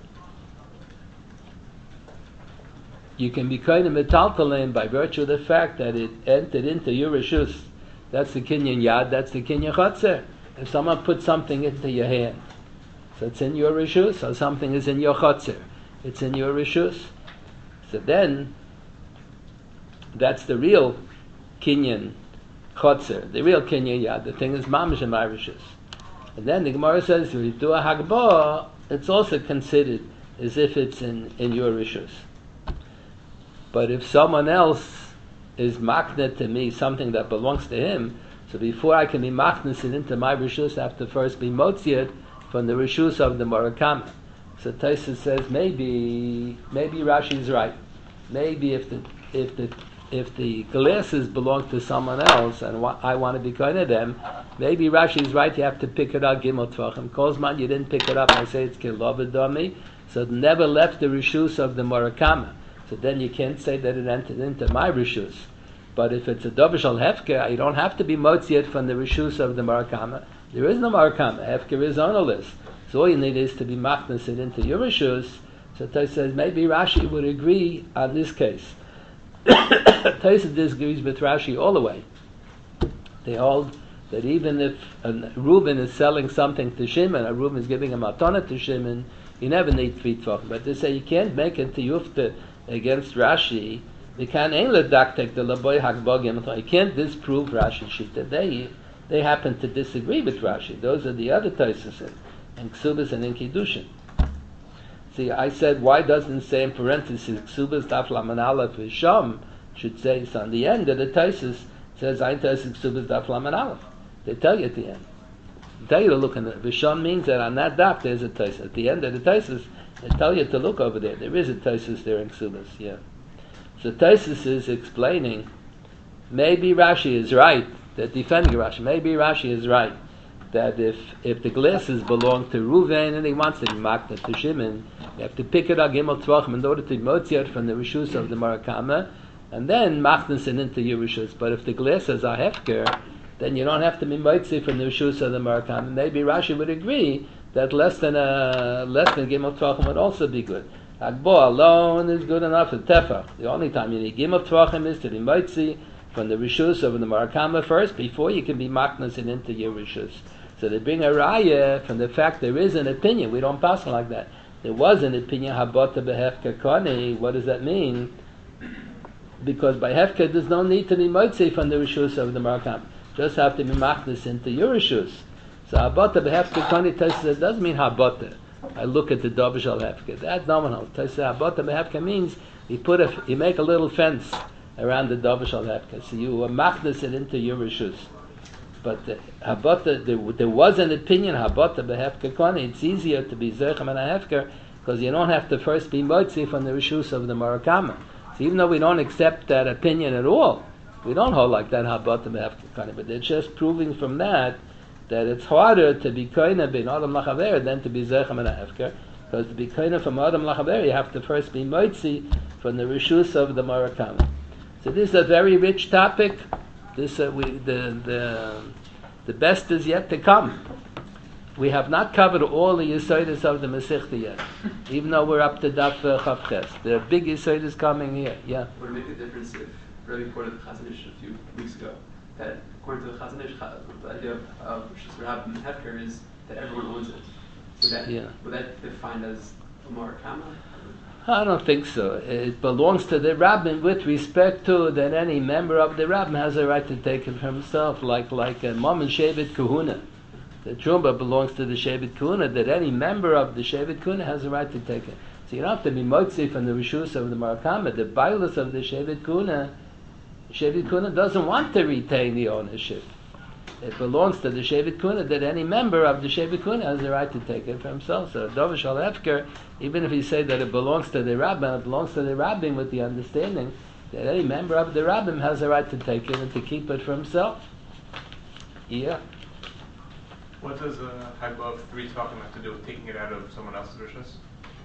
you can be kind of metaltalim by virtue of the fact that it entered into your reshus. That's the kinyan yad, that's the kinyan chotzer. If someone puts something into your hand, so it's in your reshus, or something is in your chotzer, it's in your reshus. So then, that's the real kinyan chotzer, the real kinyan yad. The thing is mamish and my reshus. And then the Gemara says, if you do a hagbah, it's also considered as if it's in, in your rishus. But if someone else is maknet to me, something that belongs to him, so before I can be maknet it into my rishus, I have to first be motziet from the rishus of the Murakama. So Taisus says, maybe maybe Rashi's right. Maybe if the if the if the glasses belong to someone else and wa- I want to be kind of them, maybe Rashi is right, you have to pick it up, gimel tvachim. Kozman, you didn't pick it up, I say it's kilovodami, so it never left the rishus of the Murakama. So then you can't say that it entered into my rishus. But if it's a dovishal hefker, you don't have to be motziet from the rishus of the Murakama. There is no Murakama, hefker is on a list. So all you need is to be machnasid into your rishus. So Tais says, maybe Rashi would agree on this case. Taisa disagrees with Rashi all the way. They hold that even if a Reuben is selling something to Shimon, a Reuben is giving a matana to Shimon, you never need three tvachim. But they say you can't make it to yufta against Rashi. You can't ledaktek the laboy hagbogim. You can't disprove Rashi shita. They they happen to disagree with Rashi. Those are the other Taisas in Ksubas and in Kiddushin. See, I said, why doesn't it say in parentheses, Ksubas daf laman aleph v'sham, should say it's on the end of the Taisus, says, Ein Taisus Ksubas daf laman aleph. They tell you at the end. tell you to look in the Visham means that on that daf there's a Taisus. At the end of the Taisus, they tell you to look over there. There is a Taisus there in Ksubas, yeah. So Taisus is explaining, maybe Rashi is right, that defending Rashi, maybe Rashi is right, that if if the glasses belong to Reuven and he wants to be makna to Shimon, you have to pick it up Gimel Tvachim in order to motzi it from the Rishus of the Marakama, and then maknas it into your Rishus. But if the glasses are hefker, then you don't have to be motzi from the Rishus of the Marakama. Maybe Rashi would agree that less than a less than Gimel Tvachim would also be good. Agbo alone is good enough for tefach. The only time you need Gimel Tvachim is to be motzi from the Rishus of the Marakama first, before you can be maknas it into your Rishus. So they bring a raya from the fact there is an opinion. We don't pass it like that. There was an opinion, habota behefka koni. What does that mean? Because by hefka there's no need to be motzi from the rishus of the marakam. Just have to be machnas into your rishus. So habota behefka koni it doesn't mean habota. I look at the dovish al hefka. That's nominal. Habota behefka means you put a, you make a little fence around the dovish al hefka. So you machnas it into your rishus. But the, habota, there, there was an opinion, habota behefker koni, it's easier to be zerchem and a hefker, because you don't have to first be motzi from the rishus of the marakama. So even though we don't accept that opinion at all, we don't hold like that, habota behefker koni, but they're just proving from that, that it's harder to be koina bin adam lachaver than to be zerchem and a hefker, because to be koina from adam lachaver, you have to first be motzi from the rishus of the marakama. So this is a very rich topic. This uh, we the the the best is yet to come. We have not covered all the Yesodis of the Masechta yet, even though we're up to Daf uh, Chav Ches. There are big Yesodis coming here. Yeah. Would it make a difference if Rabbi quoted the Chazon Ish a few weeks ago that according to the Chazon Ish, the idea of of Shus Rab and Hefker is that everyone owns it. So that Yeah. would that be defined as a Marakama? I don't think so. It belongs to the rabbin with respect to that any member of the rabbin has a right to take it for himself, like like a mom and Shevet Kahuna. The Trumba belongs to the Shevet Kahuna, that any member of the Shevet Kahuna has a right to take it. So you don't have to be motzi from the Rishus of the Marakama. The Bailus of the Shevet Kahuna, Shevet Kahuna doesn't want to retain the ownership. It belongs to the Shevet Kuna, that any member of the Shevet Kuna has the right to take it for himself. So Dovish al Hefker, even if you say that it belongs to the Rabbin, it belongs to the Rabbin with the understanding that any member of the Rabbin has the right to take it and to keep it for himself. Yeah. What does uh, Hagba of three talking have to do with taking it out of someone else's rishus?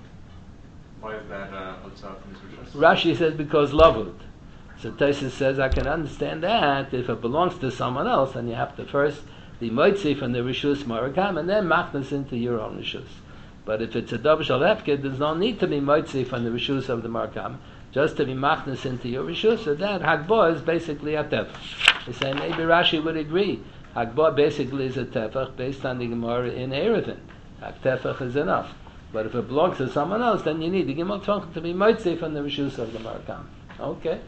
Why is that uh, outside from his rishus? Rashi says because Lavud. So Tosfos says, I can understand that if it belongs to someone else, then you have to first be moitzi from the Rishus Marakam and then machnas into your own Rishus. But if it's a Dovish al Hefker, there's no need to be moitzi from the Rishus of the Marakam, just to be machnas into your Rishus. So that Hagbah is basically a tefach. They say maybe Rashi would agree. Hagbah basically is a tefach based on the Gemara in Erevin. Hag tefach is enough. But if it belongs to someone else, then you need the Gimel Tefach to be moitzi from the Rishus of the Marakam. Okay.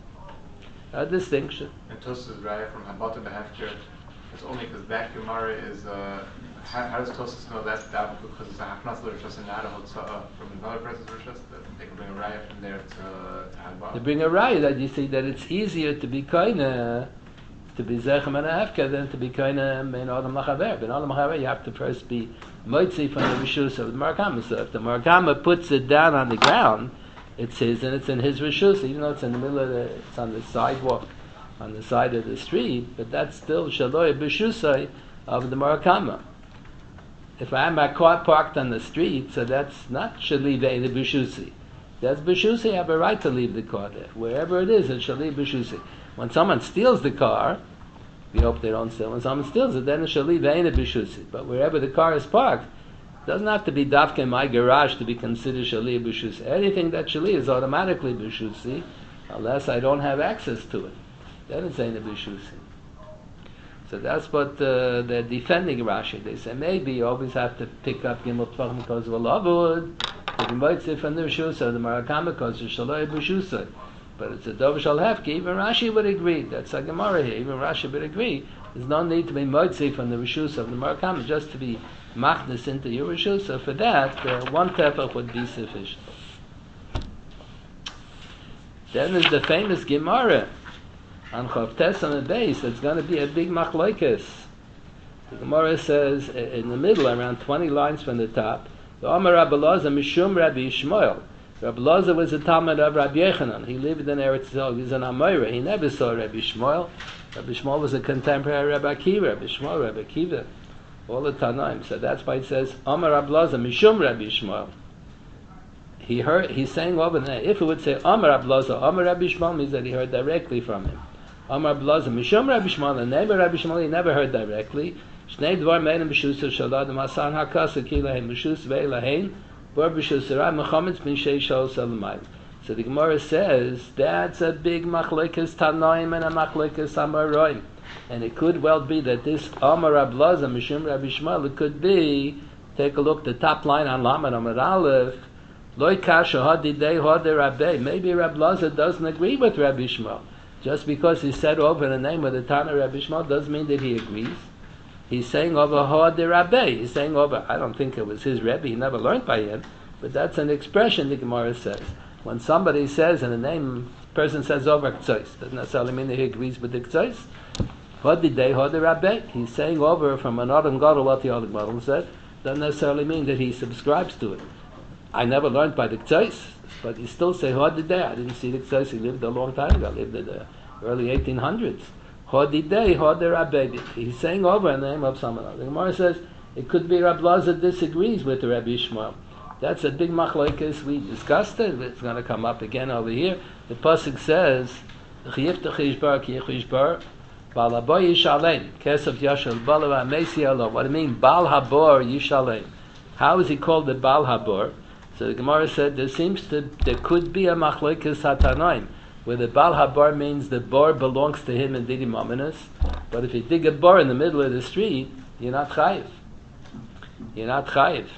A distinction. And Tosfos Raya from Habata Behefker, it's only because that Gemara is, uh, how, how does Tosfos know that's that? Because it's a Hafnas Rishus and not a Hotzah from another person's Rishus, that they can bring a Raya from there to, to Habata. To bring a Raya, that you see that it's easier to be koina, to be Zechem and a Hefker than to be koina Ben Adam Lachaver. Ben Adam Lachaver, you have to first be moitzi from the Rishus of the Marakama. So if the Marakama puts it down on the ground, it's his, and it's in his rishus, even though it's in the middle of the, it's on the sidewalk, on the side of the street, but that's still shaloi b'shusai of the Marakama. If I have my car parked on the street, so that's not shali ve'eda b'shusi. That's b'shusi, I have a right to leave the car there. Wherever it is, it's shali b'shusi. When someone steals the car, we hope they don't steal, when someone steals it, then it's shali ve'eda b'shusi. But wherever the car is parked, doesn't have to be dafka in my garage to be considered shali b'shusi. Anything that shali is automatically b'shusi, unless I don't have access to it. Then it's ain't a b'shusi. So that's what uh, they're defending Rashi. They say maybe you always have to pick up Gimel Tvachim because of a lavud, to be moitzi from the b'shusi, or the Marakama because of shaloi b'shusi. But it's a dovish al hefki. Even Rashi would agree. That's a Gemara here. Even Rashi would agree. There's no need to be moitzi from the b'shusi of the Marakama, just to be machnas into your rishus. So for that, uh, one tefach would be sufficient. Then there's the famous Gemara on Chav Tes on the base. It's going to be a big machlokes. The Gemara says in the middle, around twenty lines from the top, the Amar Rabbi Loza Mishum Rabbi Yishmael. Rabbi Loza was a Talmud of Rabbi Yechanan. He lived in Eretz Yisrael. He was an Amoira. He never saw Rabbi Yishmael. Rabbi Yishmael was a contemporary Rabbi Akiva. Rabbi Yishmael, Rabbi Akiva, all the Tanaim. So that's why it says Amar Rabbi Loza Mishum Rabbi Yishmael. He heard. He's saying over there. If it would say Amar Rabbi Loza, Amar Rabbi Yishmael means that he heard directly from him. Amar Rabbi Loza Mishum Rabbi Yishmael. The name of Rabbi Yishmael he never heard directly. Shnei dvar meinem b'shusar shalad masan hakasa ki lahem b'shus ve'elahein bar b'shusara mechametz bin shei shal salamayim. So the Gemara says that's a big machlekes tanoim and a machlekes amaroim, and it could well be that this Amar Rabbi Loza Mishum Rabbi Yishmael, it could be. Take a look, the top line on Lamed Amud Aleph. Loi kasha hadidei hade Rabbi. Maybe Rabbi Loza doesn't agree with Rabbi Yishmael. Just because he said over the name of the Tana Rabbi Yishmael doesn't mean that he agrees. He's saying over Hod the Rabbi. He's saying over, I don't think it was his Rebbe, he never learned by him, but that's an expression the Gemara says. When somebody says, and the name, person says over K'tzos, doesn't necessarily mean that he agrees with the K'tzos. Hod the day, Hod the Rabbi. He's saying over from an Adam Gadol what the Adam Gadol said, doesn't necessarily mean that he subscribes to it. I never learned by the K'tzos, but you still say Hod the day. I didn't see the K'tzos, he lived a long time ago, lived in the early eighteen hundreds. Hodidei, Hod Rabbi. He's saying over in the name of someone else. The Gemara says it could be Rabbi Loza disagrees with the Rabbi Yishmael. That's a big machlokes. We discussed it. It's going to come up again over here. The pasuk says, "Chiyivta chishbar ki chishbar, Bal habor yishalem, kesef yashal balav amesi alo." What do you mean, Bal habor yishalem? How is he called the Bal habor? So the Gemara said there seems to there could be a machlokes hatanoim, where the Bal Habar means the bar belongs to him and Didim Aminus, but if you dig a bar in the middle of the street, you're not chayiv. You're not chayiv.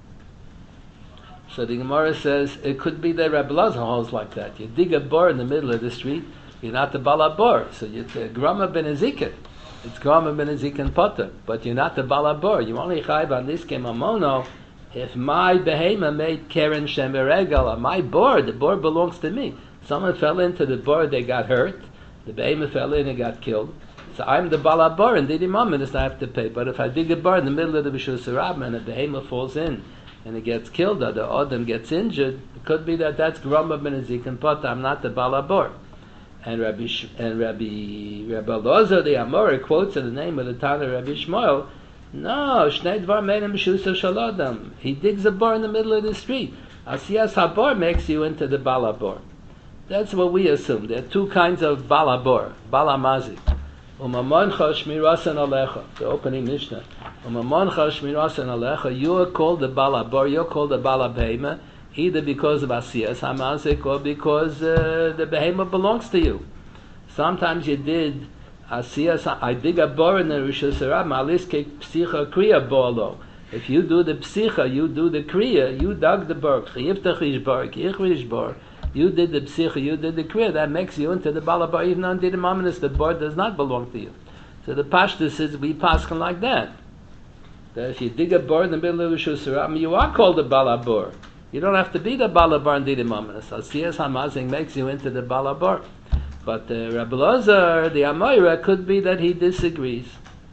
So the Gemara says it could be that Rabbi Loza holds like that. You dig a bar in the middle of the street, you're not the Bal Habar. So you're the Grama ben Ezekiel. It's Grama ben Ezekiel Potter, but you're not the Bal Habar. You only chayiv on this kemamono if my behema made Keren Shemeregel, my bar, the bar belongs to me. Someone fell into the bar, they got hurt. The behemoth fell in and got killed. So I'm the Bal Habar, and the Imam does not have to pay. But if I dig a bar in the middle of the Bishul Sarab and the behemoth falls in and it gets killed, or the Adam gets injured, it could be that that's Grama ben Ezekiel Potter. I'm not the Bal Habar. And Rabbi Sh- and Rabbi Rabbi Loza the Amora quotes in the name of the Tana Rabbi Shmuel. No, Shnei Dvar Meinem B'Shus Shalodam. He digs a bar in the middle of the street. Asiyas Habar makes you into the Bal Habar. That's what we assume. There are two kinds of Bal Habor, Bal Hamazik. Umamoncha shmirasan alecha, the opening Mishnah. Umamoncha shmirasan alecha, you are called the Bal Habor, you're called the Bal HaBehema, either because of Asiyas Hamazik or because uh, the Behema belongs to you. Sometimes you did Asiyas, I dig a bar in the Rishus Harab, Malis ke psicha kriya bolo. If you do the psicha, you do the kriya, you dug the bar, chiyivta chishbar, kiich bar. You did the psicha, you did the kriya, that makes you into the Bal Habar, even on the Mamonis, the bar does not belong to you. So the Pashtus says, we paskin like that. That if you dig a bar in the middle of the Rishus Harab, you are called the Bal Habar. You don't have to be the Bal Habar and the Mamonis. Asiyas Hamazing makes you into the Bal Habar. But uh, Rabbi Loza, the Amoira, could be that he disagrees.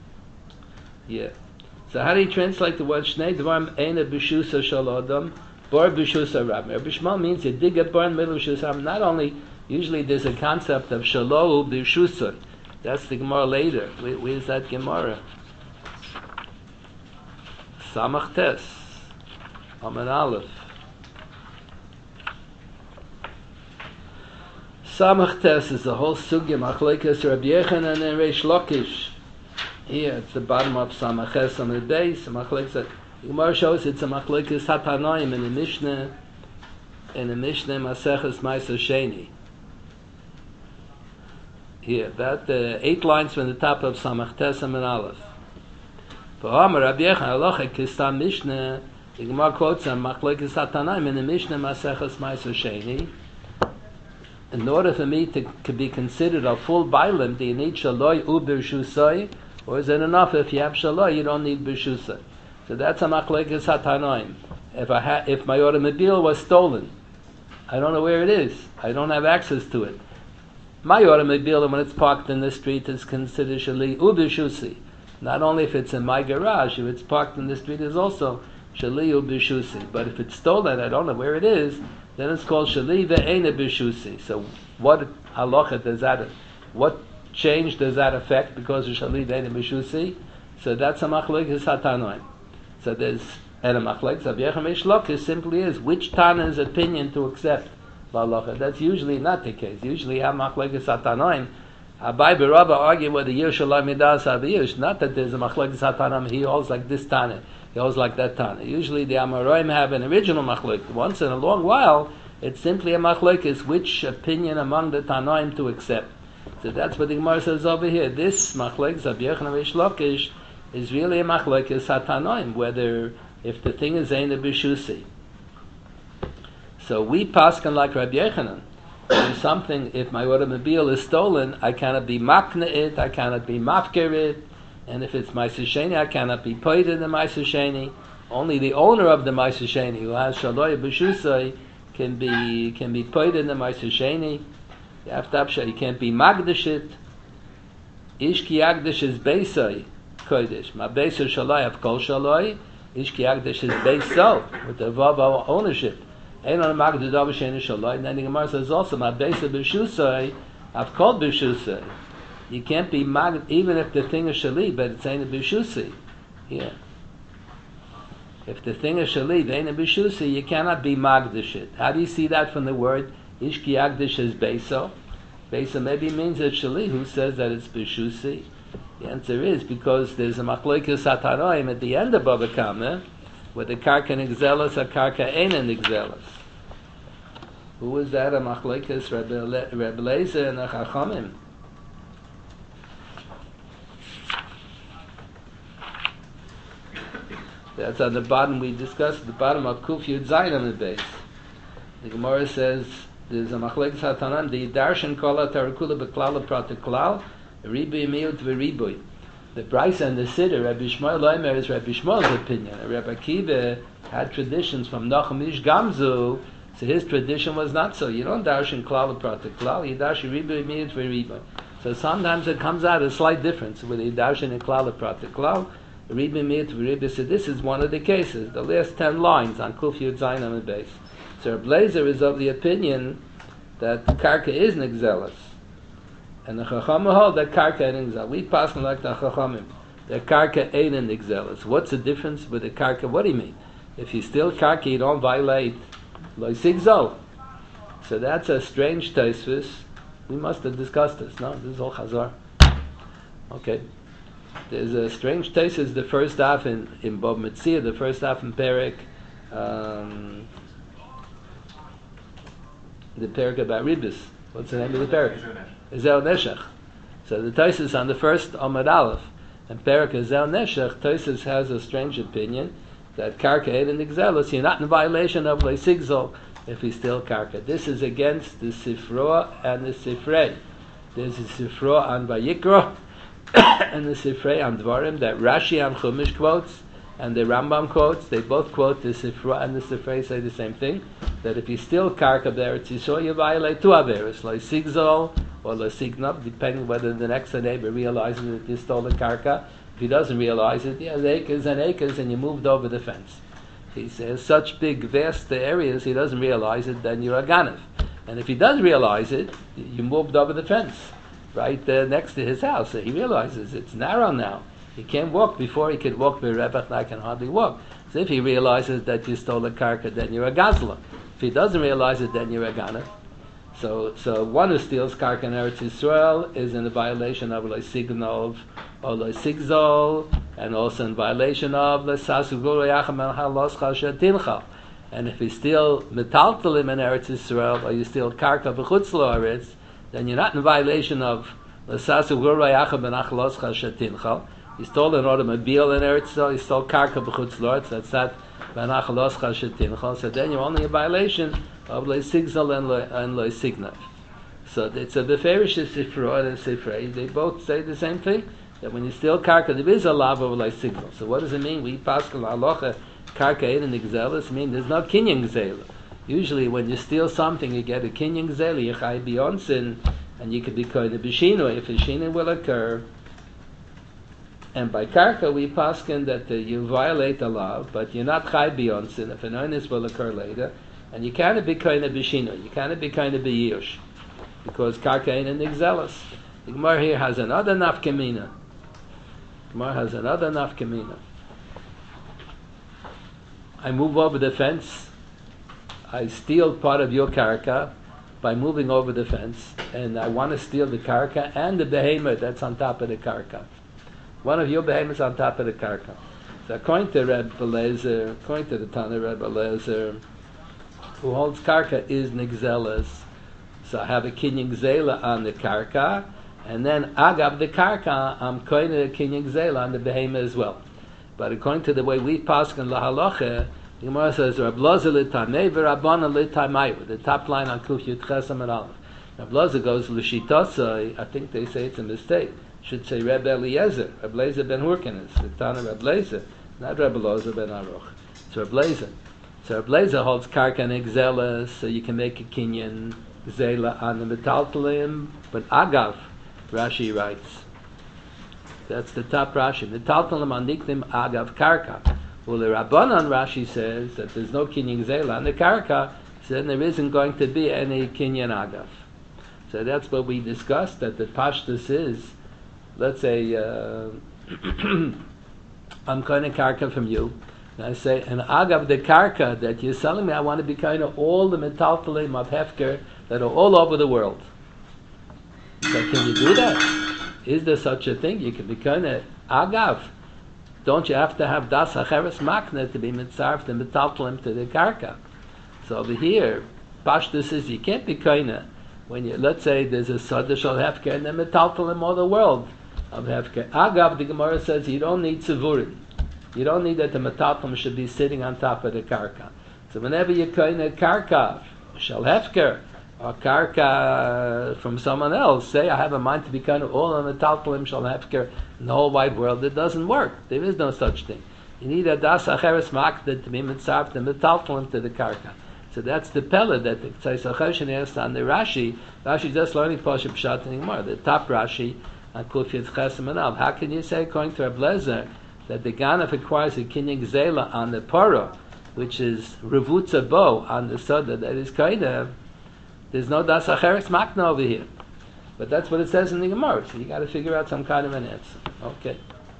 Yeah. So how do you translate the word Shnei Dvarim Eina B'Shusa Shel Adam? Bar b'shusa rab. Rabbi Shmuel means you dig a bar in the middle of b'shusa rab. Not only, usually there's a concept of shalohu b'shusa. That's the Gemara later. Where, where's that Gemara? Samach Tes. Amud Aleph. Samach Tes is the whole sugya, Machlekes Rabbi Yechanan and Reish Lakish. Here, it's the bottom of Samach Tes on the base. Machlekes. The Gemara shows it's a machlekes hatanoim in the Mishnah, in the Mishnah Maseches Ma'aser Sheni. Here, about uh, eight lines from the top of Samach Tes Amud Aleph. V'amar Rabbi Yechon halacha kistam Mishnah. The Gemara quotes a machlekes hatanoim in the Mishnah Maseches Ma'aser Sheni. In order for me to, to be considered a full bailim, do you need shaloi u b'rshusai, or is it enough if you have shaloi, you don't need b'rshusai? So that's a machlekes hatanoim. If I ha- if my automobile was stolen, I don't know where it is. I don't have access to it. My automobile, when it's parked in the street, is considered shali ubishusi. Not only if it's in my garage, if it's parked in the street, is also shaliu b'shusi. But if it's stolen, I don't know where it is, then it's called shali ve'ena b'shusi. So what halacha does that, what change does that affect because of shali ve'ena b'shusi? So that's a machlokes hatanoim. So there's, and a machlokes Rabbi Yechon Reish Lakish simply is, which Tana's opinion to accept halacha. That's usually not the case. Usually have machlokes hatanoim. Abai Berabba argue whether Yerushalayim Midas Aviyish. Not that there's a machlokes hatanoim, he holds like this Tana. He holds like that Tana. Usually the Amoraim have an original machlokes. Once in a long while, it's simply a machlokes, which opinion among the Tanoim to accept. So that's what the Gemara says over here. This machlokes Rabbi Yechon Reish Lakish is really a machlokes hatanoim, whether if the thing is eina b'shusi. So we paskin like Rabbi Yechanan. If something, if my automobile is stolen, I cannot be makna it, I cannot be mafker it, and if it's ma'aser sheni, I cannot be paid in the ma'aser sheni. Only the owner of the ma'aser sheni, who has shaloya b'shusay, can be can be paid in the ma'aser sheni. You have to upshot, you can't be magdish it. Ish ki yagdish is beisay kodesh. Ma beisay shaloi of kol shaloi. Ish ki yagdish is beiso, with the vav of ownership. Ein on magdish davar sheni shaloi. And then the Gemara says also, ma beisay b'shusay of kol b'shusay. You can't be magd, even if the thing is shali, but it's ain't a b'shusi. Yeah. If the thing is shali, ain't a b'shusi, you cannot be magdish it. How do you see that from the word? Ish ki yagdish is beiso. Beiso maybe means it's shali. Who says that it's b'shusi? The answer is because there's a machlokes hatanoim at the end of Bava Kama, where the karka nigzelas, a karka ain't nigzelas. Who was that? A machlokes Rebbe Lezer and a Chachamim. That's on the bottom. We discussed the bottom of Kuf Yud Zayin on the base. The Gemara says there's a machlokes hatanoim. The darshan kola tarakula beklala pratiklal. Ribuy miut v'ribuy. The Bryce and the Siddur, Rabbi Shmuel Loimer is Rabbi Shmuel's opinion. And Rabbi Akiva had traditions from Nachum Ish Gamzu, so his tradition was not so. You don't darshan klal pratik klal, you darshan ribuy miut v'ribuy. So sometimes it comes out a slight difference with the darshan and klal pratik klal, ribuy miut v'ribuy. So this is one of the cases. The last ten lines on Kuf Yud Zayin on the base. So Rabbi Lezer is of the opinion that the karka is nigzelas. And the Chachamim hold that karka ain't nigzelas. We pass like the Chachamim. The karka ain't nigzelas. What's the difference with the karka? What do you mean? If you steal karka, you don't violate lo sigzol. So that's a strange taisvis. We must have discussed this. No, this is all Chazar. Okay. There's a strange taisvis. The first half in in Bob Metzia, the first half in Perek, um, the Perek about Ribis. What's the name of the Perek? Ezel Neshech. So the Tosfos on the first Amud Aleph and Perek Ezel Neshech, Tosfos has a strange opinion that karka ain't nigzelas. You're not in violation of le sigzol if you steal karka. This is against the Sifra and the Sifrei. There's a Sifra on Vayikra and the Sifrei on Dvarim that Rashi on Chumash quotes and the Rambam quotes. They both quote the Sifra and the Sifrei say the same thing, that if you steal karka b'Eretz Yisrael, you violate two averos, le sigzol or le signab, depending whether the next neighbor realizes that you stole the karka. If he doesn't realize it, he has acres and acres, and you moved over the fence. If he says such big, vast areas, he doesn't realize it, then you're a ganav. And if he does realize it, you moved over the fence, right uh, next to his house. So he realizes it's narrow now. He can't walk. Before he could walk, but Rebbe I can hardly walk. So if he realizes that you stole the karka, then you're a gazla. If he doesn't realize it, then you're a ganav. So, so one who steals karka in Eretz Yisrael is in a violation of le signov or le sigzol, and also in violation of le sasugul yacham el halos chashatincha. And if you steal metaltalim in Eretz Yisrael, or you steal karka b'chutz la'aretz, then you're not in violation of le sasugul yacham el halos chashatincha. You stole an automobile in Eretz Yisrael, you stole karka b'chutz la'aretz. That's not v'nachalos chashatincha. So then you're only in violation of le sigzal and le and le signav. So it's a beferish sifra and sifrei. They both say the same thing, that when you steal karka, there is a lava of le sigzal. So what does it mean? We paskel halacha karka ain't nigzelas. I mean there's no kinyan gzela. Usually when you steal something, you get a kinyan gzela. You chay beyonsin, and you could be koine b'shino if a shino will occur. And by karka we paskin that uh, you violate the law, but you're not chai beyond sin. If an oinus will occur later, and you can't be kind of b'shino, you can't be kind of b'yush, because karka ain't an exelos. The Gemara here has another nafkamina. Gemara has another nafkamina. I move over the fence. I steal part of your karka by moving over the fence, and I want to steal the karka and the behemoth that's on top of the karka. One of your behemoths on top of the karka. So according to Reb Eliezer, according to the Tana Reb Eliezer, who holds karka is nigzelas. So I have a kinyan gzela on the karka, and then agav the karka, I'm going to kinyan gzela on the behemoth as well. But according to the way we pass in lahaloche, the Gemara says Reb Eliezer l'tamei v'Rabbana l'tamayu. The top line on Kuf Yud Chesam and Aleph. Reb Eliezer goes l'shitosai. I think they say it's a mistake. Should say Reb Eliezer, Reb Eliezer ben Hurkenes, the Tana Reb Eliezer, not Reb Eliezer ben Aruch. It's Reb Eliezer. So Reb Eliezer holds karka and exelas, so you can make a kinyan zela on the metaltalim, but agav, Rashi writes. That's the top Rashi. Metaltalim aniknim agav karka. Well, the Rabbanan Rashi says that there's no kinyan zela on the karka, so then there isn't going to be any kinyan agav. So that's what we discussed, that the pashtus is, let's say, uh, I'm kind of karka from you, and I say, and agav the karka that you're selling me, I want to be kind of all the metaltalim of hefker that are all over the world. So can you do that? Is there such a thing? You can be kind of agav. Don't you have to have das acheres makne to be mitzarf the metaltalim to the karka? So over here, pashtus says you can't be kind of, when you, let's say there's a sada shal hefker and then metaltalim all the world of hefker. Agav, the Gemara says you don't need tzivurin. You don't need that the metaltalim should be sitting on top of the karka. So whenever you kind of karka shal hefker or karka from someone else, say I have a mind to be kind of all on metaltalim shal hefker in the whole wide world, it doesn't work. There is no such thing. You need a das acheres makne to be mitzarf the metaltalim to the karka. So that's the pella that the Tzais HaChoshen asked on the Rashi. Rashi just learning Pasha Pshat and Gemara, the top Rashi on Kuf Yud Chesam and Aleph. How can you say, according to Reb Eliezer, that the Ganef requires a kinyan gzela on the Paro, which is Revutza Bo on the Soda, that is kind of, there's no Das Acheres Makna over here. But that's what it says in the Gemara, so you got to figure out some kind of an answer. Okay.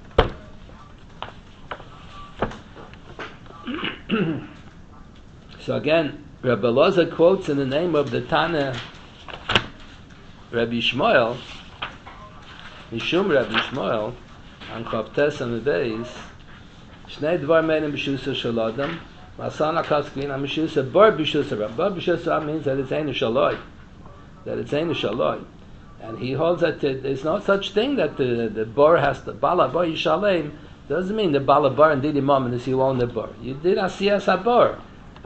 So again, Rabbi Eliezer quotes in the name of the Tana Rabbi Shmuel, Mishum Rabbi Shmuel, on Choptes and the days, Shnei Dvar Menim B'Shusa Shalodam, Masana KasklinAmishusa Bar B'Shusa Ram. Bar B'Shusa means that it's Einu Shaloi, that it's Einu Shaloi, and he holds that there's no such thing that the the bar has to Bala Bar Yishalem. Doesn't mean the Bala Bar and did Imam is you own the bar. You did Asiyas Habar.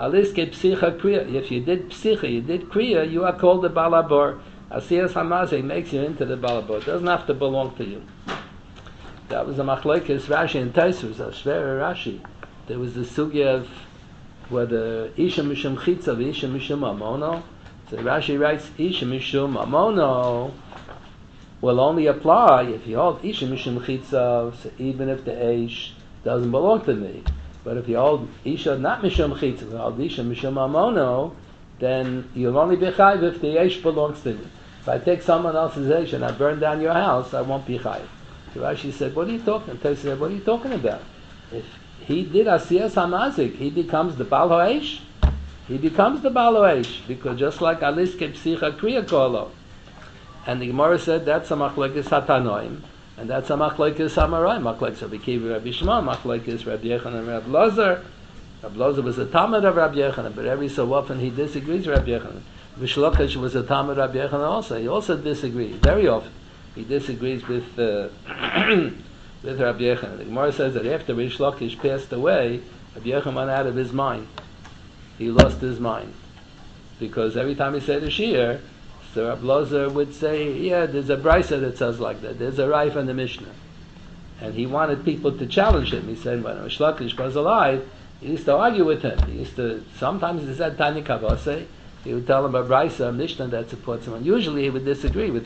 If you did psicha, you did kriya, you are called the balabor. Asiyas hamazeh makes you into the balabor. It doesn't have to belong to you. That was a machlokes Rashi and Tosfos, a shver Rashi. There was the sugya of whether isha mishum chitza isha mishum amono. So Rashi writes isha mishum amono will only apply if you hold isha mishum chitza, so even if the eish doesn't belong to me. But if you hold Isha not Mishum Chitza, you hold Isha Mishum Amono, then you'll only be Chayiv if the Eish belongs to you. If I take someone else's Eish and I burn down your house, I won't be Chayiv. So Rashi said, what are you talking about? He said, what are you talking about? If he did Asiyas HaMazik, he becomes the Baal HaEish. He becomes the Baal HaEish, because just like Alis Ke Psicha Kriya Kolo. And the Gemara said, that's a Machlokes Hatanoim. And that's a machlokes Amoraim, machlokes Rabbi Kiva, Rabbi Shmuel, machlokes Rabbi Yochanan and Rabbi Eliezer. Rabbi Eliezer was a Talmud of Rabbi Yochanan, but every so often he disagrees with Rabbi Yochanan. Rabbi Shlokish was a Talmud of Rabbi Yochanan also. He also disagrees very often. He disagrees with uh, with Rabbi Yochanan. The Gemara says that after Rabbi Shlokish passed away, Rabbi Yochanan went out of his mind. He lost his mind because every time he said a shiur, so Rabbi Eliezer would say, yeah, there's a brisa that says like that. There's a Raif in the Mishnah. And he wanted people to challenge him. He said, when Rish Lakish was alive, he used to argue with him. He used to, sometimes he said Tanya Kavase, he would tell him a brisa, a Mishnah that supports him. And usually he would disagree with him.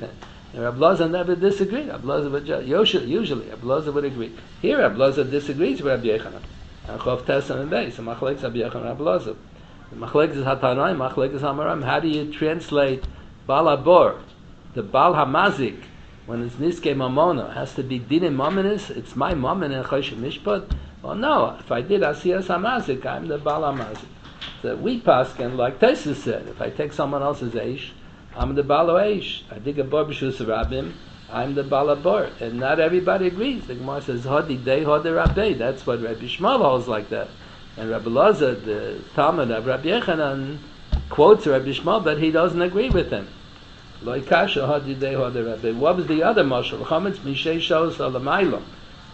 And Rabbi Lazar never disagreed. Rabbi Lazar would ju- usually, usually Rabbi Lazar would agree. Here Rabbi Lazar disagrees with Rabbi Yechanan. And Chof Tesam and Beis, and Machlekes Rabbi Yechanan and Rabbi Lazar. The Machlekes is Hatanai, Machlekes Hamaram. How do you translate Balabor, the Bal Hamazik, when it's Niske Mamona? It has to be Dinim Mamanis, it's my Maman and Choshev Mishpat? Well, no, if I did Asiyas Hamazik, I'm the Bal Hamazik. So we paskin, like Tesis said, if I take someone else's Eish, I'm the Balo Eish. I dig a Bor B'Shus Rabbim, I'm the Balabor. And not everybody agrees. The Gemara says, Hodi Dei, Hodi Rabbi. That's what Rabbi Shmuel holds like that. And Rabbi Lazar, the Talmud of Rabbi Yechanan, quotes Rabbi Shmuel, but he doesn't agree with him. Lo Kasha, Hodi Dei, Hodi Rabbi. What was the other mashal? Chametz Mishei Shos Alamaylam.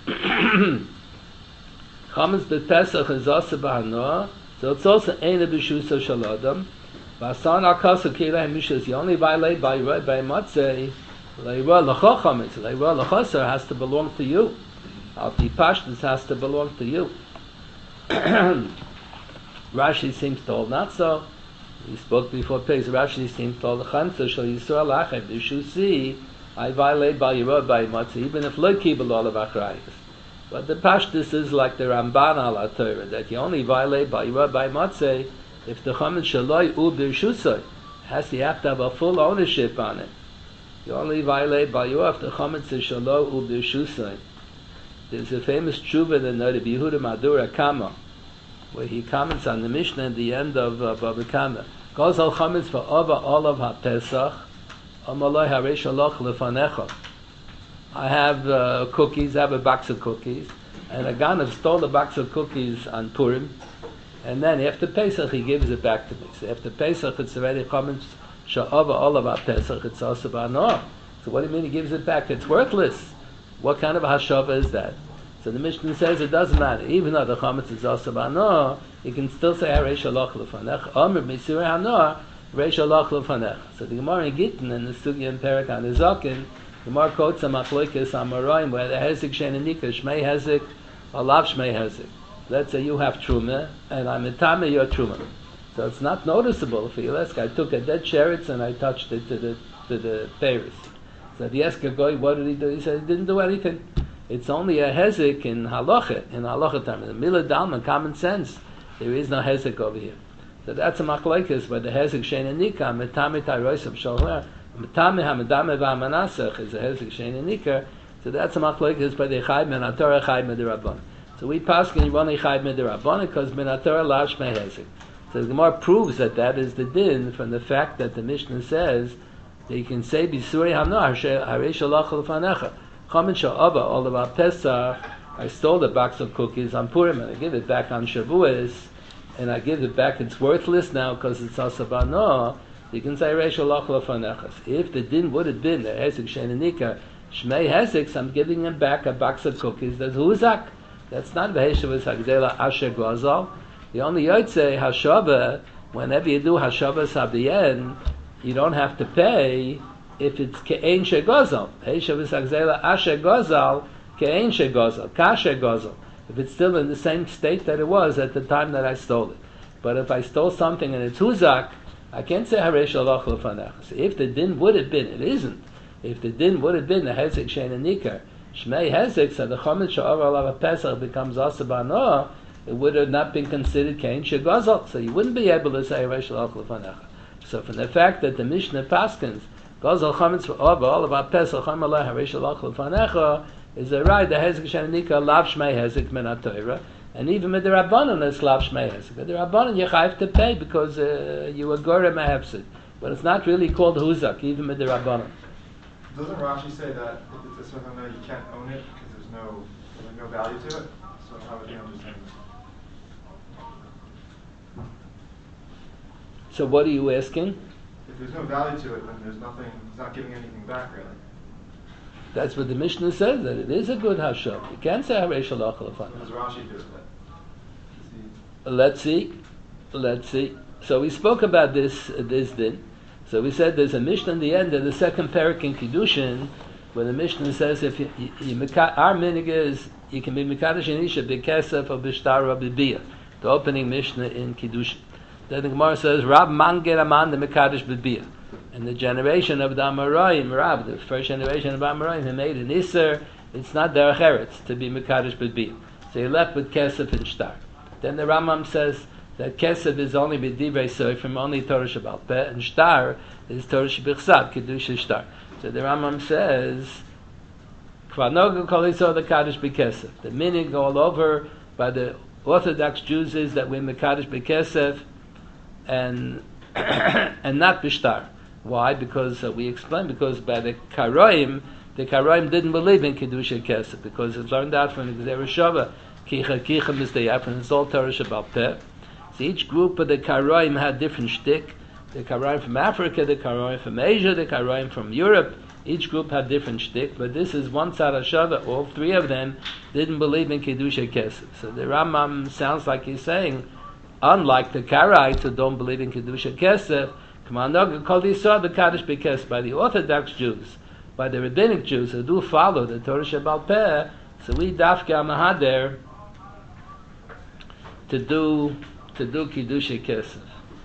Chametz B'Pesach is also B'Hanoah. So it's also Ein B'Shus of Shalodam. Vasan Akasu Kirei Mishas. You only violate by by Matzei. Leira L'Chochamitz. Leira L'Chosar has to belong to you. Alti Pashtus has to belong to you. Rashi seems told not so. We spoke before Pez. Rashi seems told Chansa Shal Yisrael Achay B'Shusi. I violate by Yerah by Matzei, even if Lo Kibel Olav Achrayis. But the Pashtus is like the Ramban al Torah, that you only violate by Yerah by Matzei if the Chametz Shaloi U B'Shusay has to have to have a full ownership on it. You only violate by Yerah if the Chametz Shaloi U B'Shusay. There's a famous tshuva that Rabbi Yehuda Madura Kama, where he comments on the Mishnah at the end of uh, Bava Kama. Goes al Chametz for Ova Olav HaPesach Amaloi Harei Shaloch Lefanecha. I have uh, cookies, I have a box of cookies, and a Ganav stole a box of cookies on Purim, and then after Pesach he gives it back to me. So after Pesach it's already Chametz Sha'ava Olav HaPesach, it's also Ba'anoah. So what do you mean he gives it back? It's worthless. What kind of hashava is that? So the Mishnah says it doesn't matter. Even though the Chametz is also Ba'anoah, you can still say Harei Shaloch Lefanech. Omer Misurei Hanoah, Harei Shaloch Lefanech. So the Gemara in Gittin and the Sugya in Perek on the Zokin, the Gemara quotes a Machlokes Amoraim where the Hezek Shein Nika, Shmei Hezek, or Lav Shmei Hezek. Let's say you have Truma, and I'm Metame your Truma. So it's not noticeable for you. Let's I took a dead sheretz and I touched it to the to the Paris. So the Esker Goy, what did he do? He said he didn't do anything. It's only a Hezek in Halacha, in Halacha time. In the Milah Dalman, common sense, there is no Hezek over here. So that's a Machlokes where the Hezek Shein Nika, Metame Tayrosav Shalher, Metame Hamadame V'Amanasach is a Hezek Shein Nika. So that's a Machlokes by the Chayim and Atorah Chayim Midirabban. So we pass in Yivonei Chayim Midirabban because Minatorah Lav Shmei Hezek. So the Gemara proves that that is the din from the fact that the Mishnah says that you can say Bisurei Hanoah Harei Shaloch Lefanecha. Chametz Sha'ava all about Pesach. I stole the box of cookies on Purim and I give it back on Shavuos, and I give it back. It's worthless now because it's also Ba'anoah. You can say Harei Shaloch Lefanecha. If the din would have been the Hezek Shein Nika Shmei Hezek, I'm giving him back a box of cookies. That's Huzak. That's not V'Heshavas Hagzela Asher Gozal. The only Yotze Hashava, whenever you do Hashavas at the end, you don't have to pay if it's Ke'ein Shegozal. Heshavas Hagzela Asher Gozal, Ke'ein Shegozal, Kasher Gozal. If it's still in the same state that it was at the time that I stole it. But if I stole something and it's Huzak, I can't say Harei Shaloch Lefanecha. So if the din would have been, it isn't. If the din would have been the Hezek Shein Nika, Shmei Hezek, so the Chametz Sha'ava Olav Pesach becomes also Ba'anoah, it would have not been considered Kein Shegozal. So you wouldn't be able to say Harei Shaloch Lefanecha. So from the fact that the Mishnah Paskins, Gozal Chametz Sha'ava Olav Pesach, Chamelech Harei Shaloch Lefanecha, is a right, the Hezek Shein Nika, Lav Shmei Hezek Min HaTorah, and even with the Rabbanon it's Lav Shmei Hezek. But the Rabbanon you have to pay because uh, you were Gorem Hafsid. But it's not really called Huzak, even with the Rabbanon. Doesn't Rashi say that if it's a Sifra you can't own it because there's no there's no value to it? So how would you understand this? So what are you asking? If there's no value to it, then there's nothing. It's not giving anything back, really. That's what the Mishnah says, that it is a good hashav. You can't say Harei Shaloch Lefanecha. Does Rashi do it? Then? Let's see. Let's see. So we spoke about this uh, this din. So we said there's a Mishnah in the end of the second parak in Kiddushin, where the Mishnah says if you, you, you our minig is you can be mekadosh an isha b'kesef or b'shtar or b'biyah. The opening Mishnah in Kiddushin. Then the Gemara says Rab man get a man the mekadosh b'biyah. And the generation of the Amoraim, Rab, the first generation of Amoraim, who made an Isser, it's not derech eretz to be Mekadosh B'Biyah. So he left with Kesef and Shtar. Then the Rambam says that Kesef is only B'divrei Soifrim, only Torah Shebal Peh, and Shtar is Torah Shebichsav, Kedusha Shtar. So the Rambam says, Kvanogu Kol Yisrael the Kaddish B'Kesef. The meaning all over by the Orthodox Jews is that we're Mekadosh B'Kesef and and not B'Shtar. Why? Because uh, we explained, because by the Karoim, the Karoim didn't believe in Kedusha Kesef, because it's learned out from the Gzera Shava, Kicha Kicha Mizdayaf, and it's all Torah Shebal Peh. So each group of the Karoim had different shtick. The Karoim from Africa, the Karoim from Asia, the Karoim from Europe, each group had different shtick, but this is one Tzad HaShava, all three of them didn't believe in Kedusha Kesef. So the Rambam sounds like he's saying, unlike the Karaites who don't believe in Kedusha Kesef, by the Orthodox Jews, by the Rabbinic Jews who do follow the Torah Shebal Peh, so we dafke amahader to do to do Kedusha Kesef.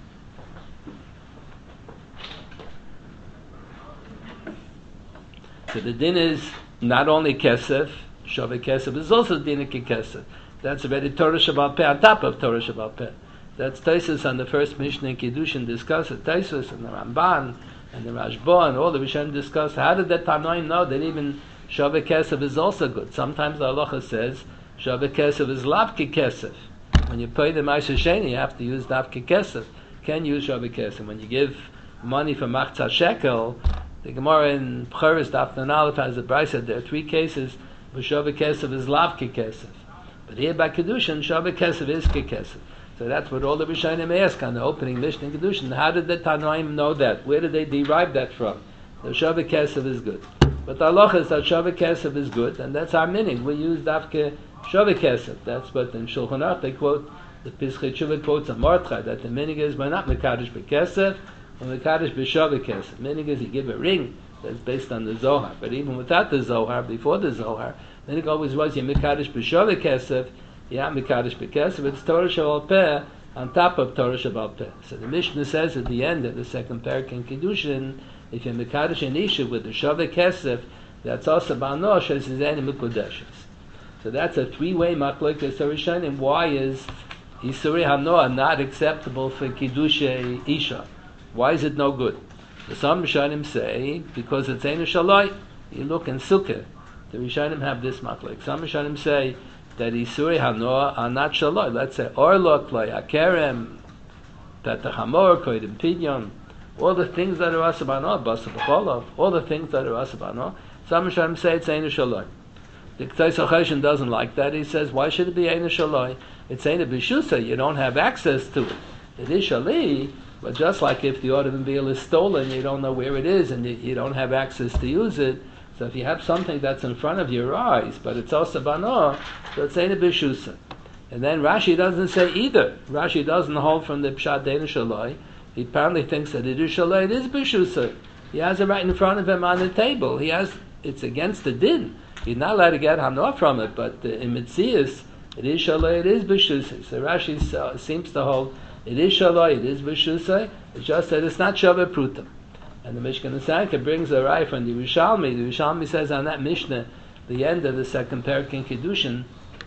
So the din is not only Kesef, Shaveh Kesef is also din Kesef. That's already Torah Shebal Peh on top of Torah Shebal Peh. That's Taisus on the first Mishnah in Kiddushin discuss it. Taisus and the Ramban and the Rashba and all the Rishonim discuss how did the Tanoim know that even Shaveh Kesef is also good. Sometimes the halacha says Shaveh Kesef is Lavke Kesef. When you pay the Ma'aser Sheni, you have to use Lavke Kesef. Can use Shaveh Kesef. When you give money for Machzah Shekel, the Gemara in B'choros Daf Nun Aleph has a brayso. There are three cases where Shaveh Kesef is Lavke Kesef. But here by Kiddushin, Shaveh Kesef is Kesef. So that's what all the Rishonim ask on the opening Mishnah in Kiddushin. How did the Tanoim know that? Where did they derive that from? The Shaveh Kesef is good. But the halacha is that Shaveh Kesef is good, and that's our meaning. We use Dafke Shaveh Kesef. That's what in Shulchan Aruch they quote, the Pischei Tshuva quotes a Mordechai, that the meaning is, we're not Mekadosh B'Kesef, we're Mekadosh B'Shaveh Kesef. The meaning is you give a ring that's based on the Zohar. But even without the Zohar, before the Zohar, the meaning always was, you're Mekadosh B'Shaveh Kesef, yeah, Mekadosh B'Kesef, it's Torah Shebal Peh on top of Torah Shebal Peh. So the Mishnah says at the end of the second parak in Kiddushin, if you're Mekadosh an Isha with the Shaveh Kesef, that's also Ba'anosh as his enemy Mekudeshes. So that's a three-way Maklekes Rishonim. Why is Isurei Hanoah not acceptable for Kiddushay Isha? Why is it no good? The some Rishonim say, because it's Einu Shaloi. You look in Sukkah, the Rishonim have this Maklek. Some Rishonim say, that Isurei Hanoah are not Shaloi. Let's say Orlok, Loi Akerem, Petach Hamor, Koidim Pidyon, all the things that are Asabano, Basa B'cholov, all the things that are Asabano. Some Rishonim say it's Einu Shaloi. The Ktei Choshen doesn't like that. He says, why should it be Einu Shaloi? It's Einu B'Shusa. You don't have access to it. It is Shali, but just like if the automobile is stolen, you don't know where it is and you, you don't have access to use it. So if you have something that's in front of your eyes, but it's also bano, so it's Einu B'Shusa. And then Rashi doesn't say either. Rashi doesn't hold from the Pshat Einu Shaloi. He apparently thinks that it is Shaloi, it is B'Shusa. He has it right in front of him on the table. He has, it's against the din. He's not allowed to get Hanoah from it, but uh, in Mitzias, it is Shaloi, it is B'Shusa. So Rashi uh, seems to hold, it is Shaloi, it is B'Shusa. It's just that it's not Shaveh Prutim. And the Mishkan Sanka brings a rai from the Yerushalmi. The Yerushalmi says on that Mishnah, the end of the second parak in Kiddushin,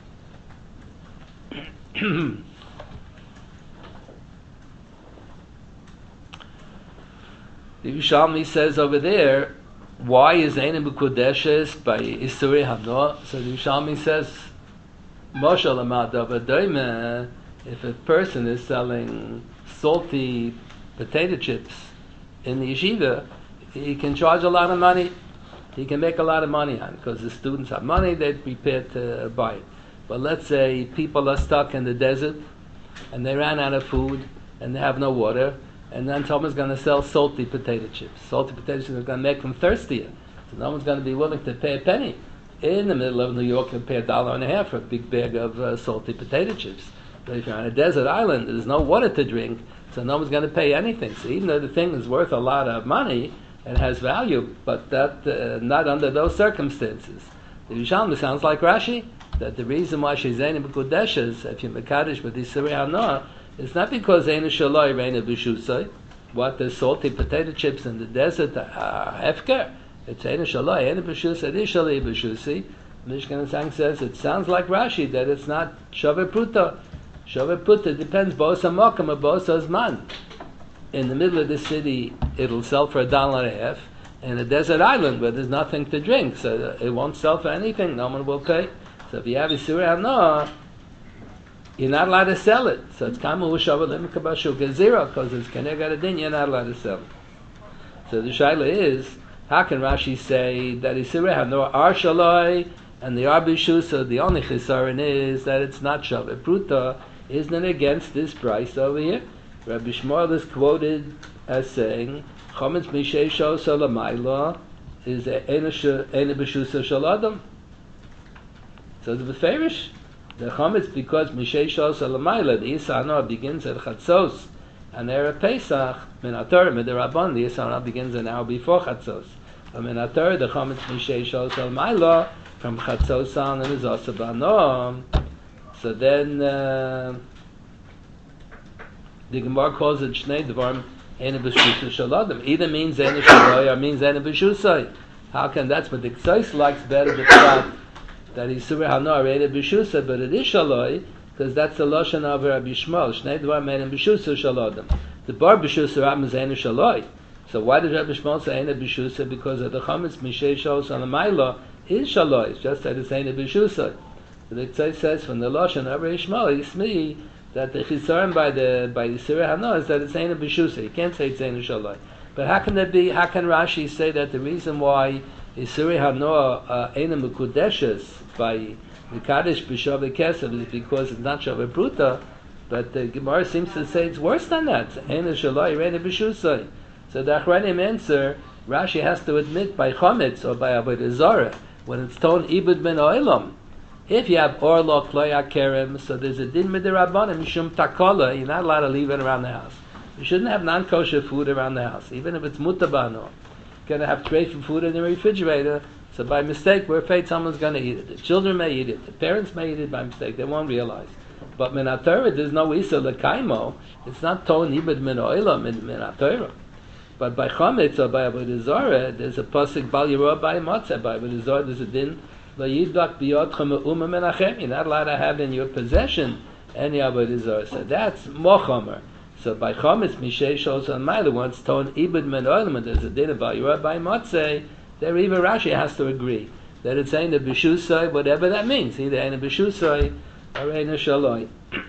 the Yerushalmi says over there, why is Einu B'Kodeshes by Isurei Hanoah? So the Yerushalmi says, Moshe Lamadav Adoime, if a person is selling salty potato chips in the yeshiva, he can charge a lot of money. He can make a lot of money on it because the students have money, they're prepared to buy it. But let's say people are stuck in the desert and they ran out of food and they have no water, and then someone's going to sell salty potato chips. Salty potato chips are going to make them thirstier. So no one's going to be willing to pay a penny. In the middle of New York, you pay a dollar and a half for a big bag of uh, salty potato chips. But if you're on a desert island, there's no water to drink, so no one's going to pay anything. So even though the thing is worth a lot of money and has value, but that uh, not under those circumstances. The Yerushalmi sounds like Rashi, that the reason why she's Einu B'Kodeshes, if you're Mekadosh with Isurei Hanoah, it's not because Einu Shaloi, Einu B'Shusai. what the salty potato chips in the desert are hefker. It's Eina Shalai, Eina B'Shusa, it is Shalai B'Shusi. Mishkan Sang says it sounds like Rashi that it's not Shaveh Pruta. Shaveh Pruta depends both on Mokum or both on Zman. In the middle of the city, it'll sell for a dollar and a half. In a desert island where there's nothing to drink, so it won't sell for anything. No one will pay. So if you have Isurei Hanoah, you're not allowed to sell it. So it's Kamu Shaveh Lim Kabashuka zero because it's Kenegad Adin. You're not allowed to sell it. So the shaila is, how can Rashi say that Isurei Hanoah are Shaloi? And the Arbishu, so the only chisaron is that it's not Shaveh Pruta, isn't it against this price over here? Rabbi Shmuel is quoted as saying, Chometz Mishei Shos Alamayla is Eina B'Shusa Shaladam. So the Beferish, the Chometz, because Mishei Shos Alamayla, the Isa Hanoah begins at Chatzos, and Erev Pesach, Minator, Midirabban, the Isa Hanoah begins an hour before Chatzos. But Minator, the Chometz Mishei Shos Alamayla, from Chatzos on and is also Bano. So then uh, the Gemara calls it Shnei Dvarim Eina B'Shusa Shaladam. Either means Eina Shaloi or means Eina B'Shusai. How can that's what the Ktsos likes better the fact that Isurei Hanoah Eina B'Shusa, but it is Shaloi because that's the Lashon of Rabbi Shmuel. Shnei Dvarim Eina B'Shusa Shaladam. The Bar B'Shusa Ram is Eina Shaloi. So why does Rabbi Shmuel say Eina B'Shusa? Because of the Chometz Mishei Shos Alamayla is Shaloi. It's just that it's Eina B'Shusa. So the Ktsos says from the Lashon of Rabbi Shmuel, Yismi, that the chisaron by the by the Isurei Hanoah is that it's Eina B'Shusa. You can't say it's Eina Shaloi. But how can that be? How can Rashi say that the reason why Isurei Hanoah uh, Eina Mekudeshes by the Kaddish B'Shaveh Kesef is because it's not Shaveh Pruta, but the Gemara seems to say it's worse than that. Eina Shaloi, Eina B'Shusa. So the Achronim answer, Rashi has to admit by Chometz or by Avodah Zarah when it's told Ibud Ben Oilam. If you have Orlo Kloya Kerem, so there's a din midirabbanim mishum takola, you're not allowed to leave it around the house. You shouldn't have non-kosher food around the house, even if it's mutabano. You're going to have treif food in the refrigerator, so by mistake, we're afraid someone's going to eat it. The children may eat it, the parents may eat it by mistake, they won't realize. But minatorah, there's no isa lekaimo, it's not ton ibad min oilam in minatorah. But by Chometz or by Avodah Zarah, there's a pasuk bal yirah by matzah. By Avodah Zarah, there's a din la yidak biyotchem me'uma menachem. You're not allowed to have in your possession any Avodah Zarah. So that's mochomer. So by Chometz mishei shos on ma'ila, once ton ibad men oilam, there's a din of bal yirah by matzah. There even Rashi has to agree that it's Eina B'Shusai, whatever that means, either Eina B'Shusai or Eina Shaloi.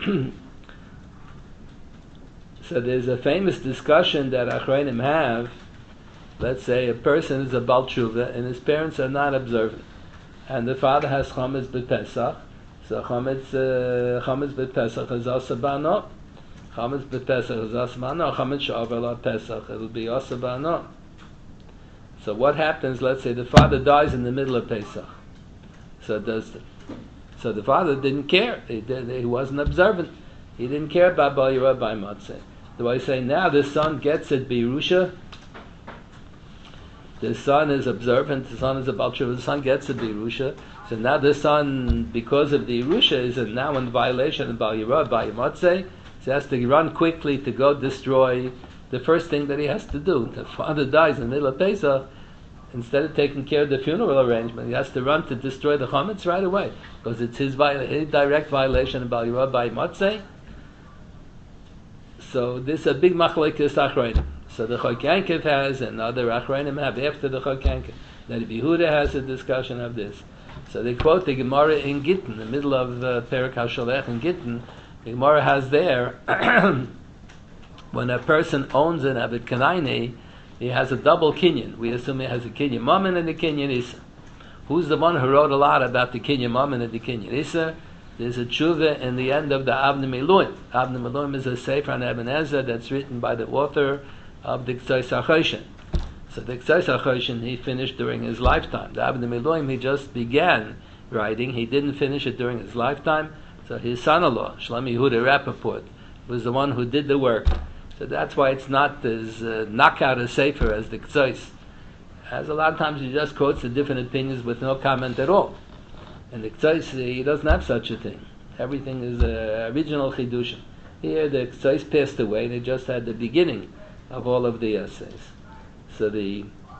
So there's a famous discussion that Achronim have. Let's say a person is a Bal Tshuva and his parents are not observant, and the father has Chometz B'Pesach. So Chometz uh, Chometz B'Pesach is also Bano. Chometz B'Pesach is also Bano. Chometz She'over La Pesach, it'll be also Bano. So what happens? Let's say the father dies in the middle of Pesach. So does the, so the father didn't care. He did, he wasn't observant. He didn't care about Bal Yirah by Matzeh. Do I say now the son gets it Birusha? The son is observant, the son is a Bal Tshuva, the son gets it Birusha. So now the son, because of the Yerusha, is now in violation of Bal Yirah by Matzeh. So he has to run quickly to go destroy the first thing that he has to do. The father dies in the middle of Pesach. Instead of taking care of the funeral arrangement, he has to run to destroy the Chometz right away, because it's his, viola- his direct violation of Bal Yirah by Matzeh. So this is a big machlokes achronim. So the Chok Yankiv has, and other achronim have after the Chok Yankiv. That Yehuda has a discussion of this. So they quote the Gemara in Gittin, in the middle of uh, Perek HaSholech in Gittin. The Gemara has there, when a person owns an Abed Kanaini, he has a double kinyan. We assume he has a kinyan Mammon and a kinyan Issa. Who's the one who wrote a lot about the kinyan Mammon and the kinyan Issa? There's a tshuva in the end of the Avnei Miluim. Avnei Miluim is a sefer on Eben Ezer that's written by the author of the Ktsos HaChoshen. So the Ktsos HaChoshen he finished during his lifetime. The Avnei Miluim he just began writing. He didn't finish it during his lifetime. So his son-in-law, Shlomo Yehuda Rappaport, was the one who did the work. So that's why it's not as uh, knockout a sefer as the Ktsos. As a lot of times he just quotes the different opinions with no comment at all. And the Ktsos, he doesn't have such a thing. Everything is uh, original Chidushim. Here the Ktsos passed away, they just had the beginning of all of the essays. So the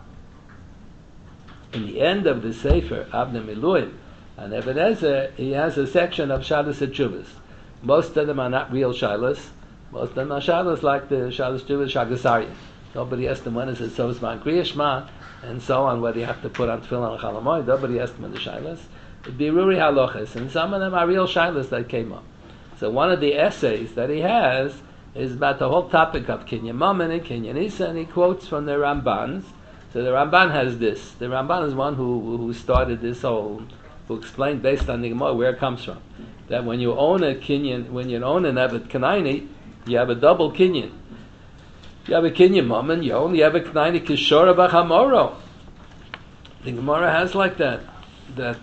in the end of the Sefer Avnei Miluim and Eben Ezer, he has a section of Shalos Tshuvos. Most of them are not real Shalos. Most of them are Shalos like the Shalos Tshuvos Shagasarya. Nobody asked them when is it Sovzman Kriyashma and so on, whether you have to put on Tefillin and Chalamoy. Nobody asked them in the Shalos. It'd be Ruri Halochas, and some of them are real Shalos that came up. So one of the essays that he has is about the whole topic of Kinyan Mammon and Kinyan Isa, and he quotes from the Rambans. So the Ramban has this. The Ramban is one who who started this whole, who explained based on the Gemara where it comes from. That when you own a Kinyan, when you own an Evet Kanaini, you have a double Kinyan. You have a Kinyan Mammon, you only have a Kanaini Kishora B'Chamoro. The Gemara has like that. That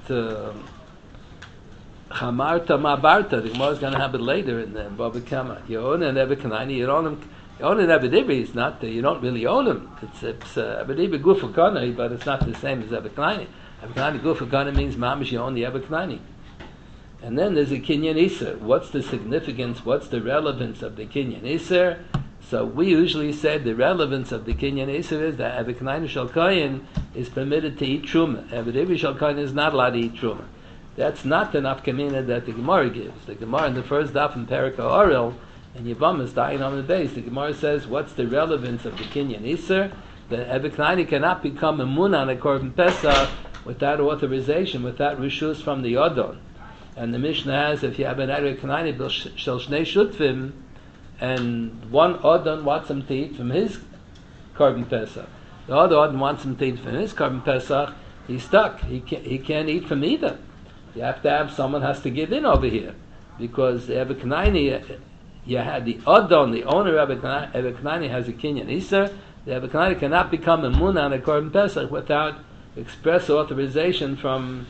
Chamarta Mabarta. The Gemara is going to have it later in the Bava Kama. You own an Evet Kanaini, you own him. You own an Evet Ivri, it's not, you don't really own him. It's, it's uh, Evet Ivri Gufa Kanai, but it's not the same as Evet Kanaini. Evet Kanaini Gufa Kanai means Mamish, you own the Evet Kanaini. And then there's a Kinyan Iser. What's the significance, what's the relevance of the Kinyan Iser? So we usually say the relevance of the Kinyan Iser is that Evet Kanaini Shel Kohen is permitted to eat Truma. Evet Ivri Shel Kohen is not allowed to eat Truma. That's not the nafkamina that the Gemara gives. The Gemara in the first daf in Perek Orel, and Yavamas dying on the base, the Gemara says, what's the relevance of the Kinyan Iser? That Evet Kanaini cannot become a mun on a Korban Pesach without authorization, without rishus from the Odon. And the Mishnah has, if you have an Evet Kanaini shel shnei shutvim, and one Odon wants him to eat from his Korban Pesach, the other Odon wants him to eat from his Korban Pesach, he's stuck. He can't, he can't eat from either. You have to have, someone has to give in over here. Because the Evet Kanaini, you had the Odon, the owner of Evet Kanaini has a Kinyan Iser. The Evet Kanaini cannot become a mun on a Korban Pesach without express authorization from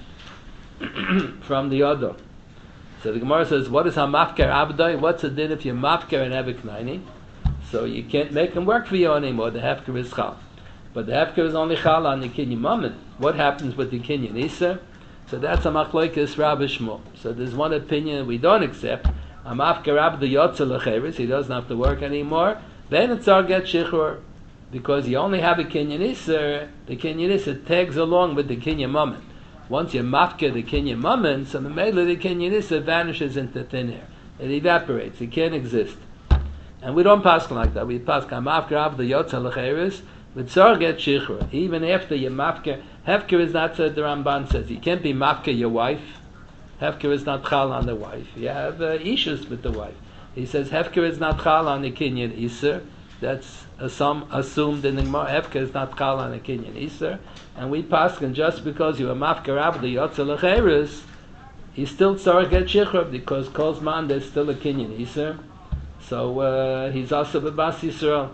from the Odon. So the Gemara says, what is Hamafker Abdai? What's the din if you're Mafker and Evet Kanaini? So you can't make him work for you anymore. The Hefker is Chal. But the Hefker is only Chal on the Kinyan Mammon. What happens with the Kinyan Iser? So that's a Machlokes Rabbi Shmuel. So there's one opinion we don't accept. Hamafker Abdai Yotze Lecheres, he doesn't have to work anymore. Then it's our get Shichur. Because you only have a Kinyan Iser, the Kinyan Iser tags along with the Kinyan Mammon. Once you mafke the Kinyan Mammon, so the Mele the Kinyan Iser vanishes into thin air. It evaporates. It can't exist. And we don't pass like that. We pass Hamafker Abdai Yotze Lecheres, with Tzar get Shichur. Even after you mafke, Hefker is not, so the Ramban says, you can't be mafke your wife. Hefker is not chal on the wife. You have uh, issues with the wife. He says Hefker is not chal on the Kinyan Iser. That's assum, assumed in the Gemara. Hefker is not chal on the Kinyan Iser. And we pass, and just because you are mafker Abdai Yotze Lecheres, he's still tzarech get shichur, because Kol Zman there's still a Kinyan Iser. So uh, he's also b'bas Yisrael.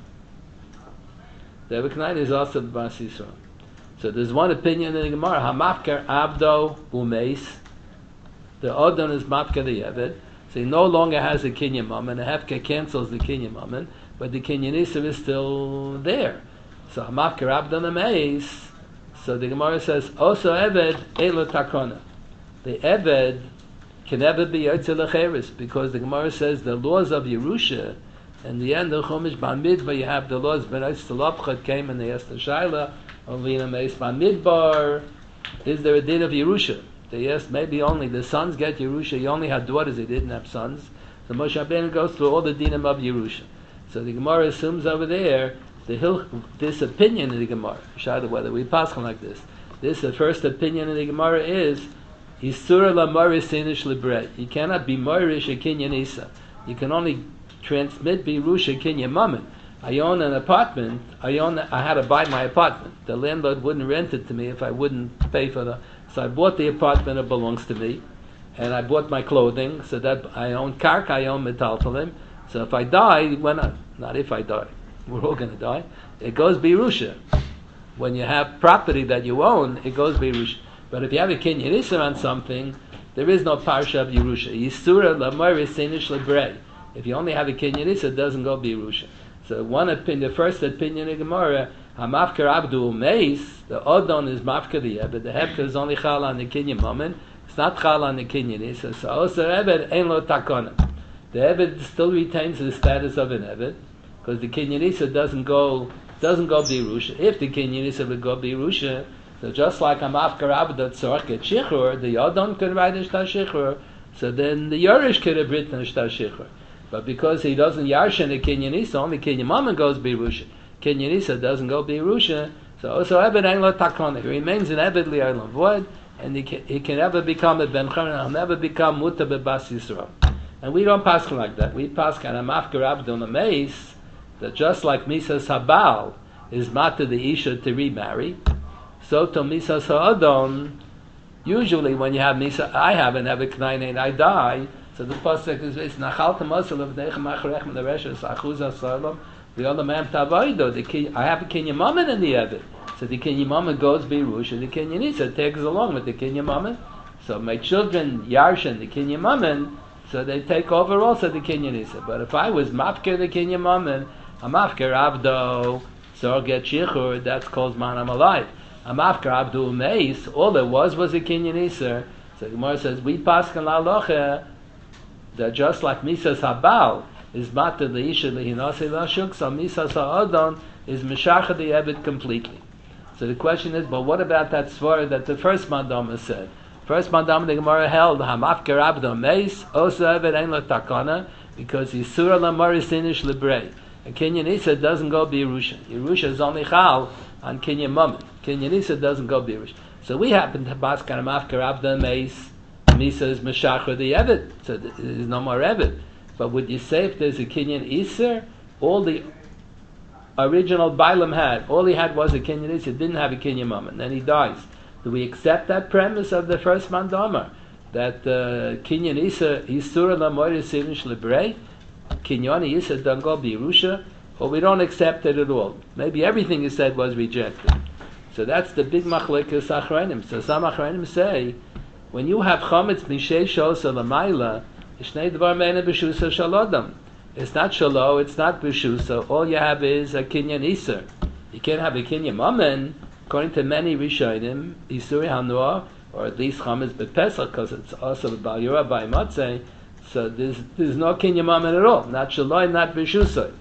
The Evet Kanaini is also b'bas Yisrael. So there's one opinion in the Gemara, Hamafker Abdo Umeis. The Odon is Mafker the Evet. So he no longer has a Kinyan Mammon. The Hefker cancels the Kinyan Mammon, but the Kinyan Iser is still there. So Hamafker Abdo Umeis. So the Gemara says, also Evet Elo Takona. The Evet can never be Yotze Lecheres, because the Gemara says the laws of Yerusha, in the end of Chumash Bamidbar, you have the laws, Berais Tzalopchat came and they asked the Shaila, Ovina Meis Bamidbar, is there a din of Yerusha? They asked, maybe only the sons get Yerusha, he only had daughters, he didn't have sons. So Moshe Rabbeinu goes through all the dinim of Yerusha. So the Gemara assumes over there, the Hil- this opinion in the Gemara, Shaila, whether we pass like this, this, the first opinion in the Gemara is, Isura la Morish Sinish Libre. You cannot be Morish a Kinyan Isa. You can only transmit Birusha Kinyan Mammon. I own an apartment. I own. I had to buy my apartment. The landlord wouldn't rent it to me if I wouldn't pay for the. So I bought the apartment. It belongs to me, and I bought my clothing. So that I own karka. I own metaltalim. So if I die, when I, not if I die, we're all going to die. It goes Birusha. When you have property that you own, it goes Birusha. But if you have a Kinyan Iser on something, there is no parsha of Yerusha. Yisura l'morish sinish lebrei. If you only have a Kinyan Iser, it doesn't go Yerusha. So one opinion, the first opinion in Gemara, Hamafker Abdu Meis, the Odon is Mafker the Ebed, the Hefker is only Chal on the Kinyan Mammon, it's not Chal on the Kinyan Iser. So also Ebed, Ein Lo Takona. The Ebed still retains the status of an Ebed, because the Kinyan Isa doesn't go doesn't go Birusha. If the Kinyan Isa would go Birusha, so just like a Mafkar Abda Tzorch at Shichur, the Yodon could write a Shtar Shichur, so then the Yerush could have written a Shtar Shichur. But because he doesn't Yarshan the Kinyan Isa, only Kinyan Mama goes Birusha. Kinyan Isa doesn't go Birusha, so also Ebed Ein Lo Takona. He remains an Ebed Li'Olam Void, and he can, he can never become a Ben Chana, he'll never become Muta Bebas Yisrael. And we don't pass like that. We pass on a Mafkar Abda on a Mace, that just like Misas Habal is Mata the Isha to remarry, so to Misas Ha'adon, usually when you have Misa, I have an Eved Knain and I die, so the pasuk is it's Nachalta Masal of Nechem Achrech the Reshes Achuz Salam, the other man Tavaido, the I have a Kenya Mammon in the Eved. So the Kenya Mammon goes Birush and the Kenya Nisa takes along with the Kenya Mammon. So my children Yarshan the Kenya Mammon, so they take over also the Kenya Nisa. But if I was Mafker the Kenya Mammon, a Mafker Avdo, so get Shichur, that's called Man I'm alive. A Mafker Avdo Meis, all there was was a Kenya Nisa. So the Gemara says, we pass kan la locha, that just like Misas Habal is Mata the Isha the Hinase Lashuk, so Misas Ha'adon is Meshacha the Ebed completely. So the question is, but what about that svara that the first Mandama said? First Mandama the Gemara held, Hamafker Abdo Meis, Osa Ebed Ein Lo Takana, because Yisura Lamari Sinish Librei. And Kinyan Isa doesn't go Birusha. Yerusha is only Chal on Kinyan Mammon. Kinyan Isa doesn't go Birusha. So we happen to pass kind of Hamafker Abdo Meis, Misa is Meshacha the Ebed, so there's no more Ebed. But would you say if there's a Kinyan Isa, all the original Bailam had, all he had was a Kinyan Isa, didn't have a Kinyan Mammon, then he dies. Do we accept that premise of the first Mandama? That uh, Kinyan Isa, Yisura Lamoyre Sinish Librei, Kinyan Isa don't go Birusha, or we don't accept it at all? Maybe everything he said was rejected. So that's the big Machlekes Achronim. So some Achronim say, when you have Chometz Mishei Shosa Lamaila, Ishnei Dvar Meina B'Shusa Shalodam. It's not Shalo, it's not B'Shusa. All you have is a Kinyan Isur. You can't have a Kinyan Mammon, according to many Rishonim, Isuri Hanua, or at least Chometz B'Pesach, because it's also Bal Yura by Motzei. So there's, there's no Kinyan Mammon at all. Not Shalo, not B'Shusa.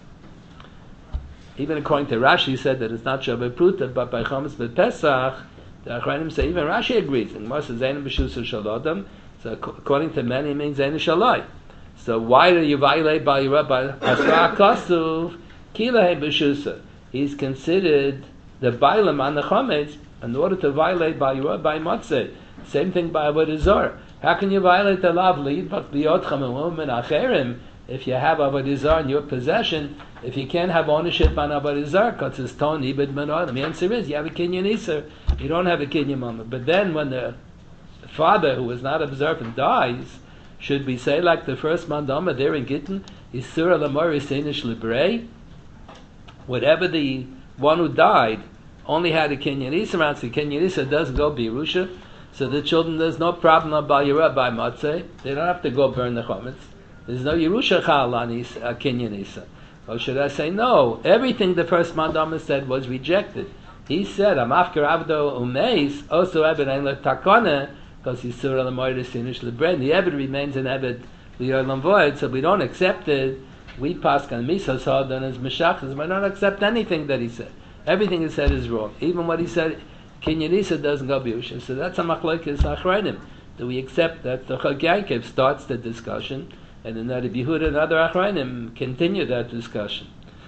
Even according to Rashi, he said that it's not Shabbat Pruta, but by Chometz B'Pesach, the Achronim say, even Rashi agrees. And Moshe Zayin B'Shusa Shalodam. So according to many, it means Zayin Shalai. So why do you violate by your rabbi? Asra Kosuv Kilahe B'Shusa. He's considered the Bailam on the Chometz in order to violate by your rabbi Motzei. Same thing by Avodah Zarah. How can you violate the law of Li'idbach B'Yotchem and Women Acherim if you have Avodah Zarah in your possession? If you can't have ownership on Avodah Zarah, because it's Ton Ibid Menodim. The answer is you have a Kinyan Isur. You don't have a Kinyan Mama. But then when the father who was not observant dies, should we say like the first Mandama there in Gittin, Isura Lamori Sinish Librei? Whatever the one who died only had a Kinyan Isur, and the Kinyan Isur doesn't go Birusha, so the children, there's no problem about Yerah by Matzeh. They don't have to go burn the Chometz. There's no Yerusha Chal on Kinyan Isur. Or should I say no? Everything the first Mandama said was rejected. He said, Amafker Avdo Umeis, also Ebed Ein Lo Takona, because he's Surah Lamoyre Sinish Lebren. The Ebed remains an Ebed Li'olam Void, so we don't accept it. We pass on Misas Hadon as Meshachas. We don't accept anything that he said. Everything he said is wrong. Even what he said, Kinyan Isa doesn't go B'Yusha. So that's a Machlokes Achronim. Do we accept that the Chag Yaakov starts the discussion, and then the Yehuda and other Achronim continue that discussion?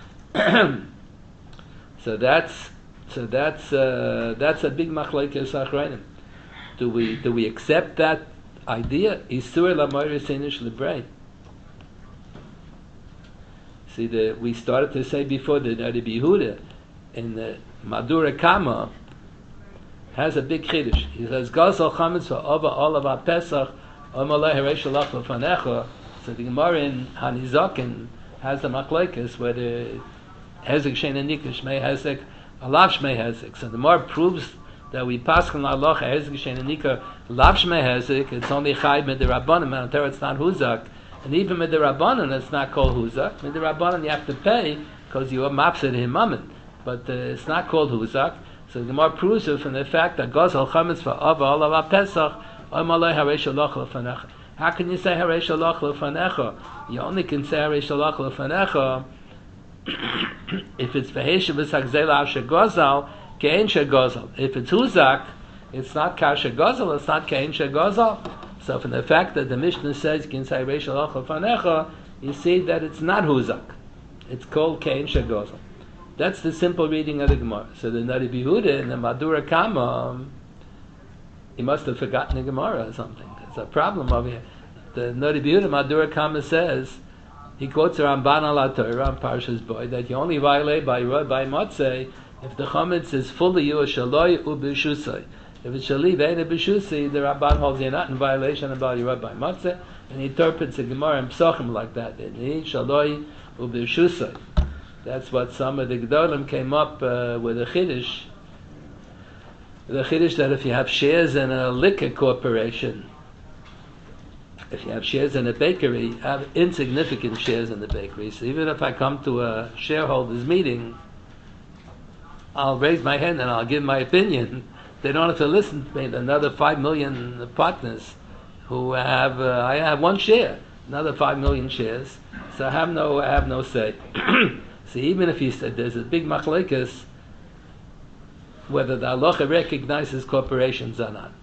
so that's so that's uh, that's a big Machlokes Achronim. Do we do we accept that idea? Isur Lamoyre Sinish Librei. See, the we started to say before that the Yehuda in the Madura Kama has a big chiddush. He says, "Gazal chametz va'ova olav ha'pesach omalei hareish shalach lefanecha." So the Gemara in Hanizaken has the machlekes where the hezek shein and nikah shmei hezek alav shmei hezek. So the Gemara proves that we paskin la'aloch hezek shein and nikah alav shmei hezek. It's only chayv med the rabbanim, and there it's not huzak. And even with the rabbanon, it's not called huzak. With the rabbanon, you have to pay because you are mapsid him mammon, but uh, it's not called huzak. So the Gemara proves it from the fact that Gazal chametz va'ava olav ha'pesach omalei hareish shalach lefanecha. How can you say Harei Shalach Lefanecha? You only can say Harei Shalach Lefanecha if it's v'heshev v'sagzela asher gozal, kein shegozal. If it's huzak, it's not kasher gozal, it's not kein shegozal. So from the fact that the Mishnah says, Kin say reish halacha fanecha, you see that it's not huzak. It's called kein shegozal. That's the simple reading of the Gemara. So the Nari Bihuda in the Madura Kama, he must have forgotten the Gemara or something. There's a problem over here. The Nari Bihuda Madura Kama says, he quotes a Ramban al Torah on Parshas Boy that you only violate by by Motzei if the chametz is fully you shaloi ubishusai. If it's shali ve'ena b'shusi, the Ramban holds you're not in violation about your by Motzei, and he interprets the Gemara in Psachim like that. He shaloi ubishusai. That's what some of the Gedolim came up uh, with a chiddush. The chiddush that if you have shares in a liquor corporation, if you have shares in a bakery, you have insignificant shares in the bakery. So even if I come to a shareholders meeting, I'll raise my hand and I'll give my opinion. They don't have to listen to me. Another five million partners who have, uh, I have one share, another five million shares. So I have no, I have no say. So even if you said there's a big machlekes, whether the halacha recognizes corporations or not.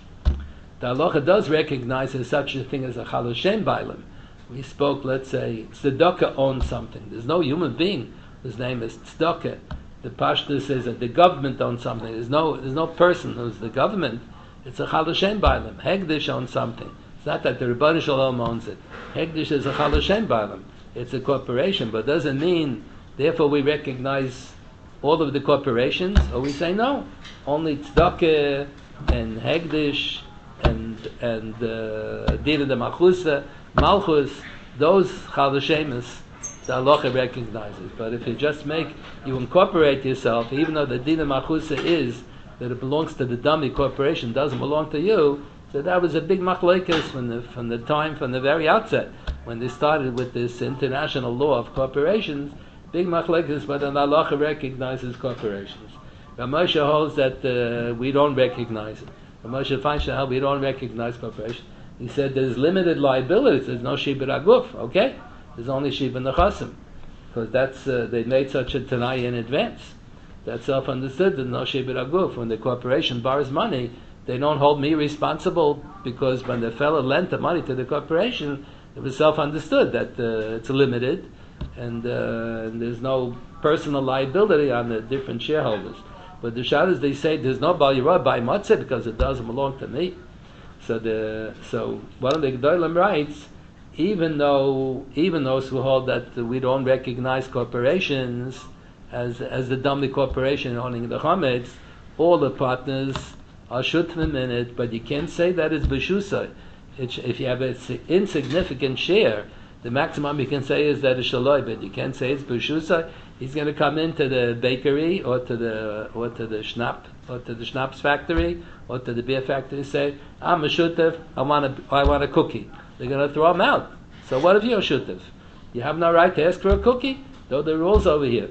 The halacha does recognize there's such a thing as a chal Hashem bailim. We spoke, let's say, tzedakah owns something. There's no human being whose name is tzedakah. The Pashto says that the government owns something. There's no, there's no person who's the government. It's a chal Hashem bailim. Hegdish owns something. It's not that the Rebbeinu Shalom owns it. Hegdish is a chal Hashem bailim. It's a corporation, but doesn't mean, therefore we recognize all of the corporations, or we say no, only tzedakah and hegdish and and Dina de Malchusa, Malchus, those Chal Hashemis, the halacha recognizes. But if you just make, you incorporate yourself, even though the Dina Malchusa is that it belongs to the dummy corporation, doesn't belong to you. So that was a big machlekes from the from the time from the very outset when they started with this international law of corporations. Big machlekes, but an halacha recognizes corporations. Ramosha holds that uh, we don't recognize it. Moshe Feinstein, we don't recognize corporation. He said there's limited liabilities. There's no shibur aguf. Okay, there's only shibur nechasim, because that's uh, they made such a tanai in advance. That's self-understood. There's no shibur aguf. When the corporation borrows money, they don't hold me responsible, because when the fellow lent the money to the corporation, it was self-understood that uh, it's limited, and, uh, and there's no personal liability on the different shareholders. But the Shabbos, they say there's no Bal Yirah by Matzah because it doesn't belong to me. So the so one of the Gedolim writes, even though even those who hold that we don't recognize corporations as as the dummy corporation owning the chametz, all the partners are shutfim in it, but you can't say that it's b'shusay. If you have an insignificant share, the maximum you can say is that it's shaloi, but you can't say it's b'shusay. He's going to come into the bakery or to the or to the schnapp or to the schnapps factory or to the beer factory and say, I'm a shutef, I want a I want a cookie. They're going to throw him out. So what if you're a shutef? You have no right to ask for a cookie? Though the rules over here.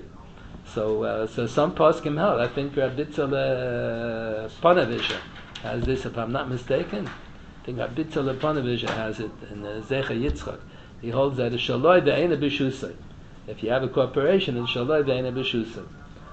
So uh, so some poskim held. I think Rabbitzal uh, Ponevisha has this, if I'm not mistaken. I think Rabbitzal Ponevisha has it in uh, Zecha Yitzchak. He holds that a shaloi ve'ena b'shusay. If you have a corporation, it's shaloi ve'ena b'shusay.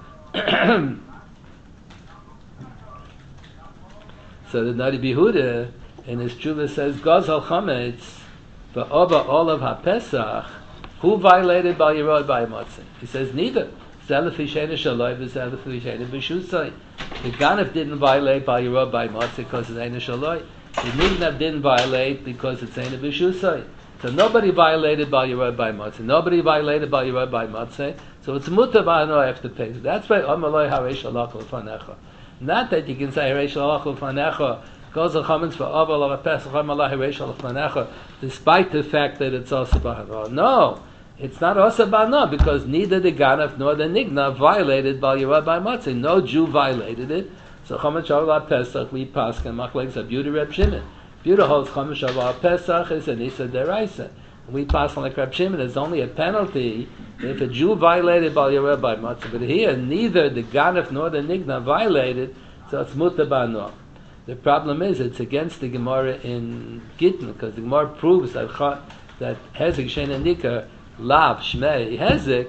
So the Nari Bihuda in his tshuva says, Gozal chametz v'oba olav ha'pesach, who violated Bal Yirah by Matzah? He says neither. Zelef yishena shaloi v'zelef yishena b'shusay. The Ganef didn't violate Bal Yirah by Matzah because it's Eina shaloi. The Nignav didn't violate because it's Eina b'shusay. So nobody violated Bal Yirah by Matzah. Nobody violated Bal Yirah by Matzah. So it's mutar ba'ano after pay. That's why Amaloi hareish alach l'fanecha. Not that you can say hareish alach l'fanecha, goes the chametz for aval of a pesach Amaloi hareish alach l'fanecha, despite the fact that it's also ba'ano. No, it's not also ba'ano, because neither the Ganef nor the Nigna violated Bal Yirah by Matzah. No Jew violated it. So chametz aval pesach we paskin machlekes a beauty Reb Shimon. Buta holds Chomesh Aval Pesach is an Issa Deraisa. We pass on like Reb Shimon, there's only a penalty if a Jew violated Bal Yirah by Matzah. But here, neither the Ganef nor the Nigna violated, so it's Mutar Ba'ano. The problem is, it's against the Gemara in Gittin, because the Gemara proves that that Hezek Shein Nikar Lav Shmei Hezek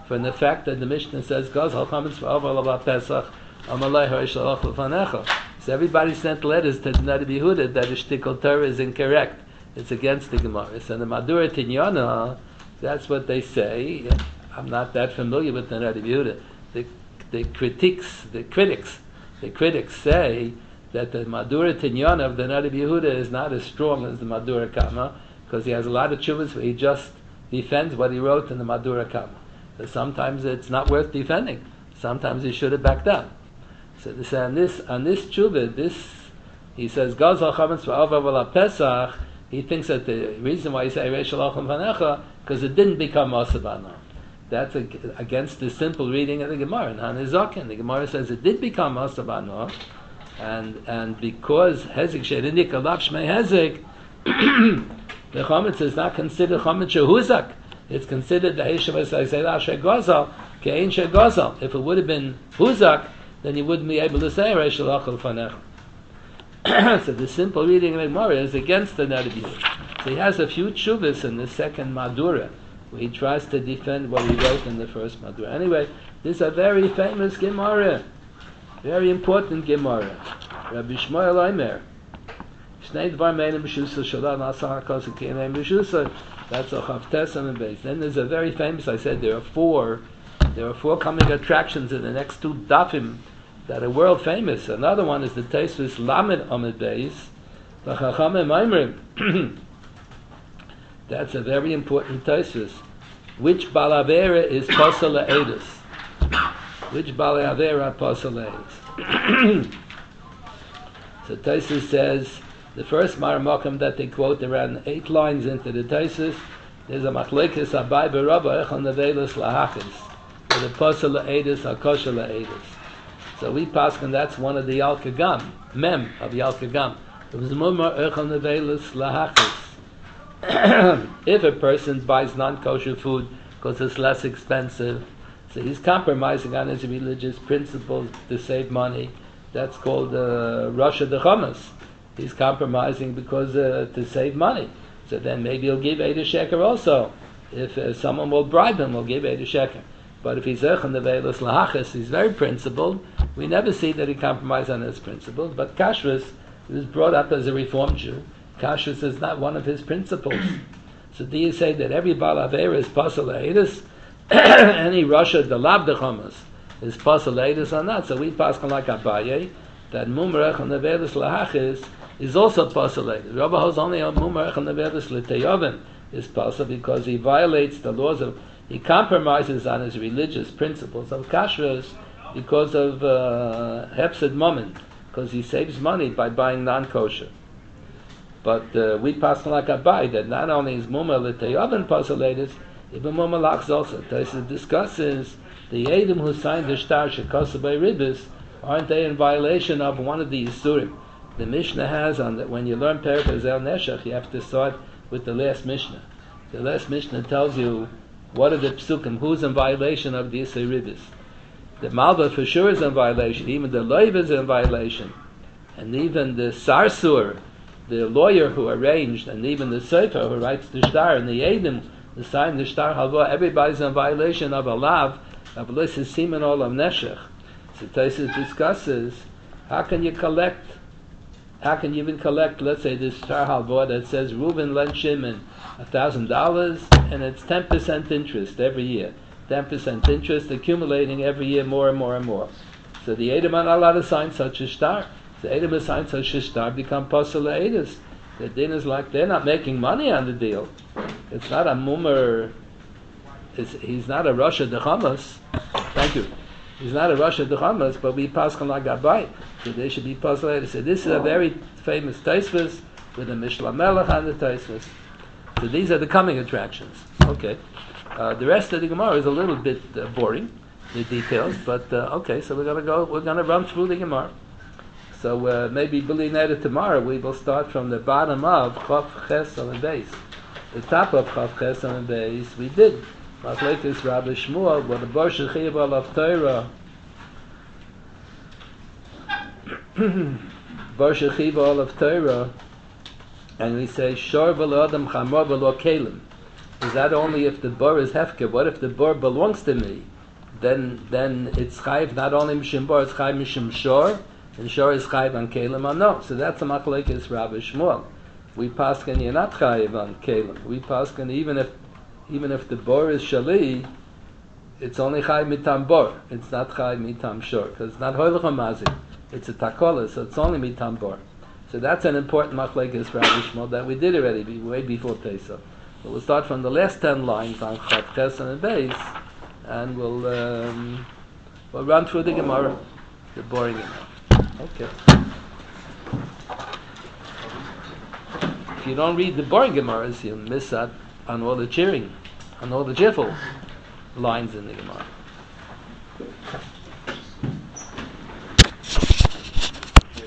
from the fact that the Mishnah says, Gazal chametz v'aval ala Pesach, amalei ha'ishalach l'fanecha. So everybody sent letters to the Nadi Yehuda that the Shtikol Torah is incorrect. It's against the Gemara. So the Madura Tinyana, that's what they say. I'm not that familiar with the Nadi Yehuda. The, the critics, the critics, the critics say that the Madura Tinyana of the Nadi Yehuda is not as strong as the Madura Kama, because he has a lot of chuvas where he just defends what he wrote in the Madura Kama. So sometimes it's not worth defending. Sometimes he should have backed up. So this, on this on this tshuva, this he says Gazal chametz v'avav Pesach. He thinks that the reason why he say Reish Alachim Vanecha because it didn't become Masabana. That's a, against the simple reading of the Gemara in Hanizakin. The Gemara says it did become Masabana, and and because Hezek Sherinik Alav Shmei Hezek, the chametz is not considered chametz shehuzak. It's considered the Heshavas Aizela Shegazal Kein Shegazal. If it would have been huzak, then you wouldn't be able to say Reish Alachim Vanecha. So the simple reading of the Gemara is against the Nadi Yehuda. So he has a few tshuvas in the second Madura, where he tries to defend what he wrote in the first Madura. Anyway, this is a very famous Gemara, very important Gemara. Rabbi Shmuel Omer, Shnei Dvar Meinim B'Shusa Shalal Nasar HaKosu K'Yemeim B'Shusa. That's a Chavtes on the base. Then there's a very famous. I said there are four. There are four coming attractions in the next two dafim that are world famous. Another one is the Tosfos Lamed Amid Beis, the Chachamim Oimrim. That's a very important Tosfos. Which Balavera is Pasal Eidus? Which Balavera Pasal Eidus? So Tosfos says the first Maramakim that they quote around eight lines into the Tosfos. There's a Machlekes Abai Berabba Echon Nevelos Lahachis. The Pasal Eidus Hakosha Eidus. So we pass, and that's one of the Yalkagam, Mem of Yalkagam. It was Mumar Echon Nevelos Lahachis. If a person buys non-kosher food because it's less expensive, so he's compromising on his religious principles to save money. That's called uh, Rasha Dechamas. He's compromising because uh, to save money. So then maybe he'll give Eida Sheker also. If uh, someone will bribe him, he'll give Eida Sheker. But if he's Echon Nevelos Lahachis, he's very principled. We never see that he compromised on his principles. But Kashrus is brought up as a Reformed Jew. Kashrus is not one of his principles. So do you say that every Baal Avera is Pasal Eidus? Any Rasha Delab Dechamas is Pasal Eidus or not? So we pass on like Abaye that Mumar Echon Nevelos Lahachis is also Pasal Eidus. Rabbi holds only on Mumar Echon Nevelos L'Teyovim is Pasal because he violates the laws of, he compromises on his religious principles of Kashrus because of uh, Hepsid Momen, because he saves money by buying non-kosher. But uh, we pass like Abai that not only is Mumar L'Teyovim Pasal Eidus, even Mumar Lachs also. Tosfos discusses the Yedim who signed the Shtar Shekosu by Ribis, aren't they in violation of one of the Yisurim? The Mishnah has on that when you learn Perek Hazel Neshach, you have to start with the last Mishnah. The last Mishnah tells you what are the psukim, who's in violation of the Yisur Ribis. The Malva for sure is in violation, even the Loiv is in violation, and even the Sarsur, the lawyer who arranged, and even the Sefer who writes the Shtar, and the Yedim who signed the Shtar Halva, everybody's in violation of Alav, of Lysis Siman Olam Neshach. So Tosfos discusses, how can you collect, how can you even collect, let's say, this Shtar Halva that says Reuben lent Shimon a thousand dollars, and it's ten percent interest every year. Ten percent interest accumulating every year more and more and more. So the Edom are not allowed to sign such a Shtar. The Edom who sign such a Shtar become Pasal Eidus. The din is like they're not making money on the deal. It's not a Mumar, it's, he's not a Rasha Dechamas. Thank you. He's not a Rasha Dechamas, but we pass on like Abai. So they should be Pasal Eidus. So this is a very famous Tosfos with a Mishla Melech on the Tosfos. So these are the coming attractions. Okay. Uh, the rest of the Gemara is a little bit uh, boring, the details, but uh, okay, so we're gonna go, we're gonna run through the Gemara. So uh, maybe Billy Neder tomorrow we will start from the bottom of Chav Ches on the base. The top of Chav Ches on the base we did. Machlekes Rabbi Shmuel, what the Bar Shechiv of Torah, Bar Shechiv of Torah, and we say Shor v'lo Adam Chamor v'lo Kelim. Is that only if the bor is hefker? What if the bor belongs to me? Then then it's chayv not only mishim bor, it's chayv mishim shor, and shor is chayv on kelim or no. So that's a machlekes Rabbi Shmuel. We paskin you're not chayv on kelim. We paskin even if even if the bor is shali, it's only chayv mitam bor. It's not chayv mitam shor because it's not hoylech mazik. It's a takola, so it's only mitam bor. So that's an important machlekes Rabbi Shmuel that we did already way before Pesach. So we'll start from the last ten lines on Chat Ches and base, and we'll um, we'll run through the Gemara, the boring Gemara. Okay. If you don't read the boring Gemaras, you'll miss out on all the cheering, on all the jiffle lines in the Gemara.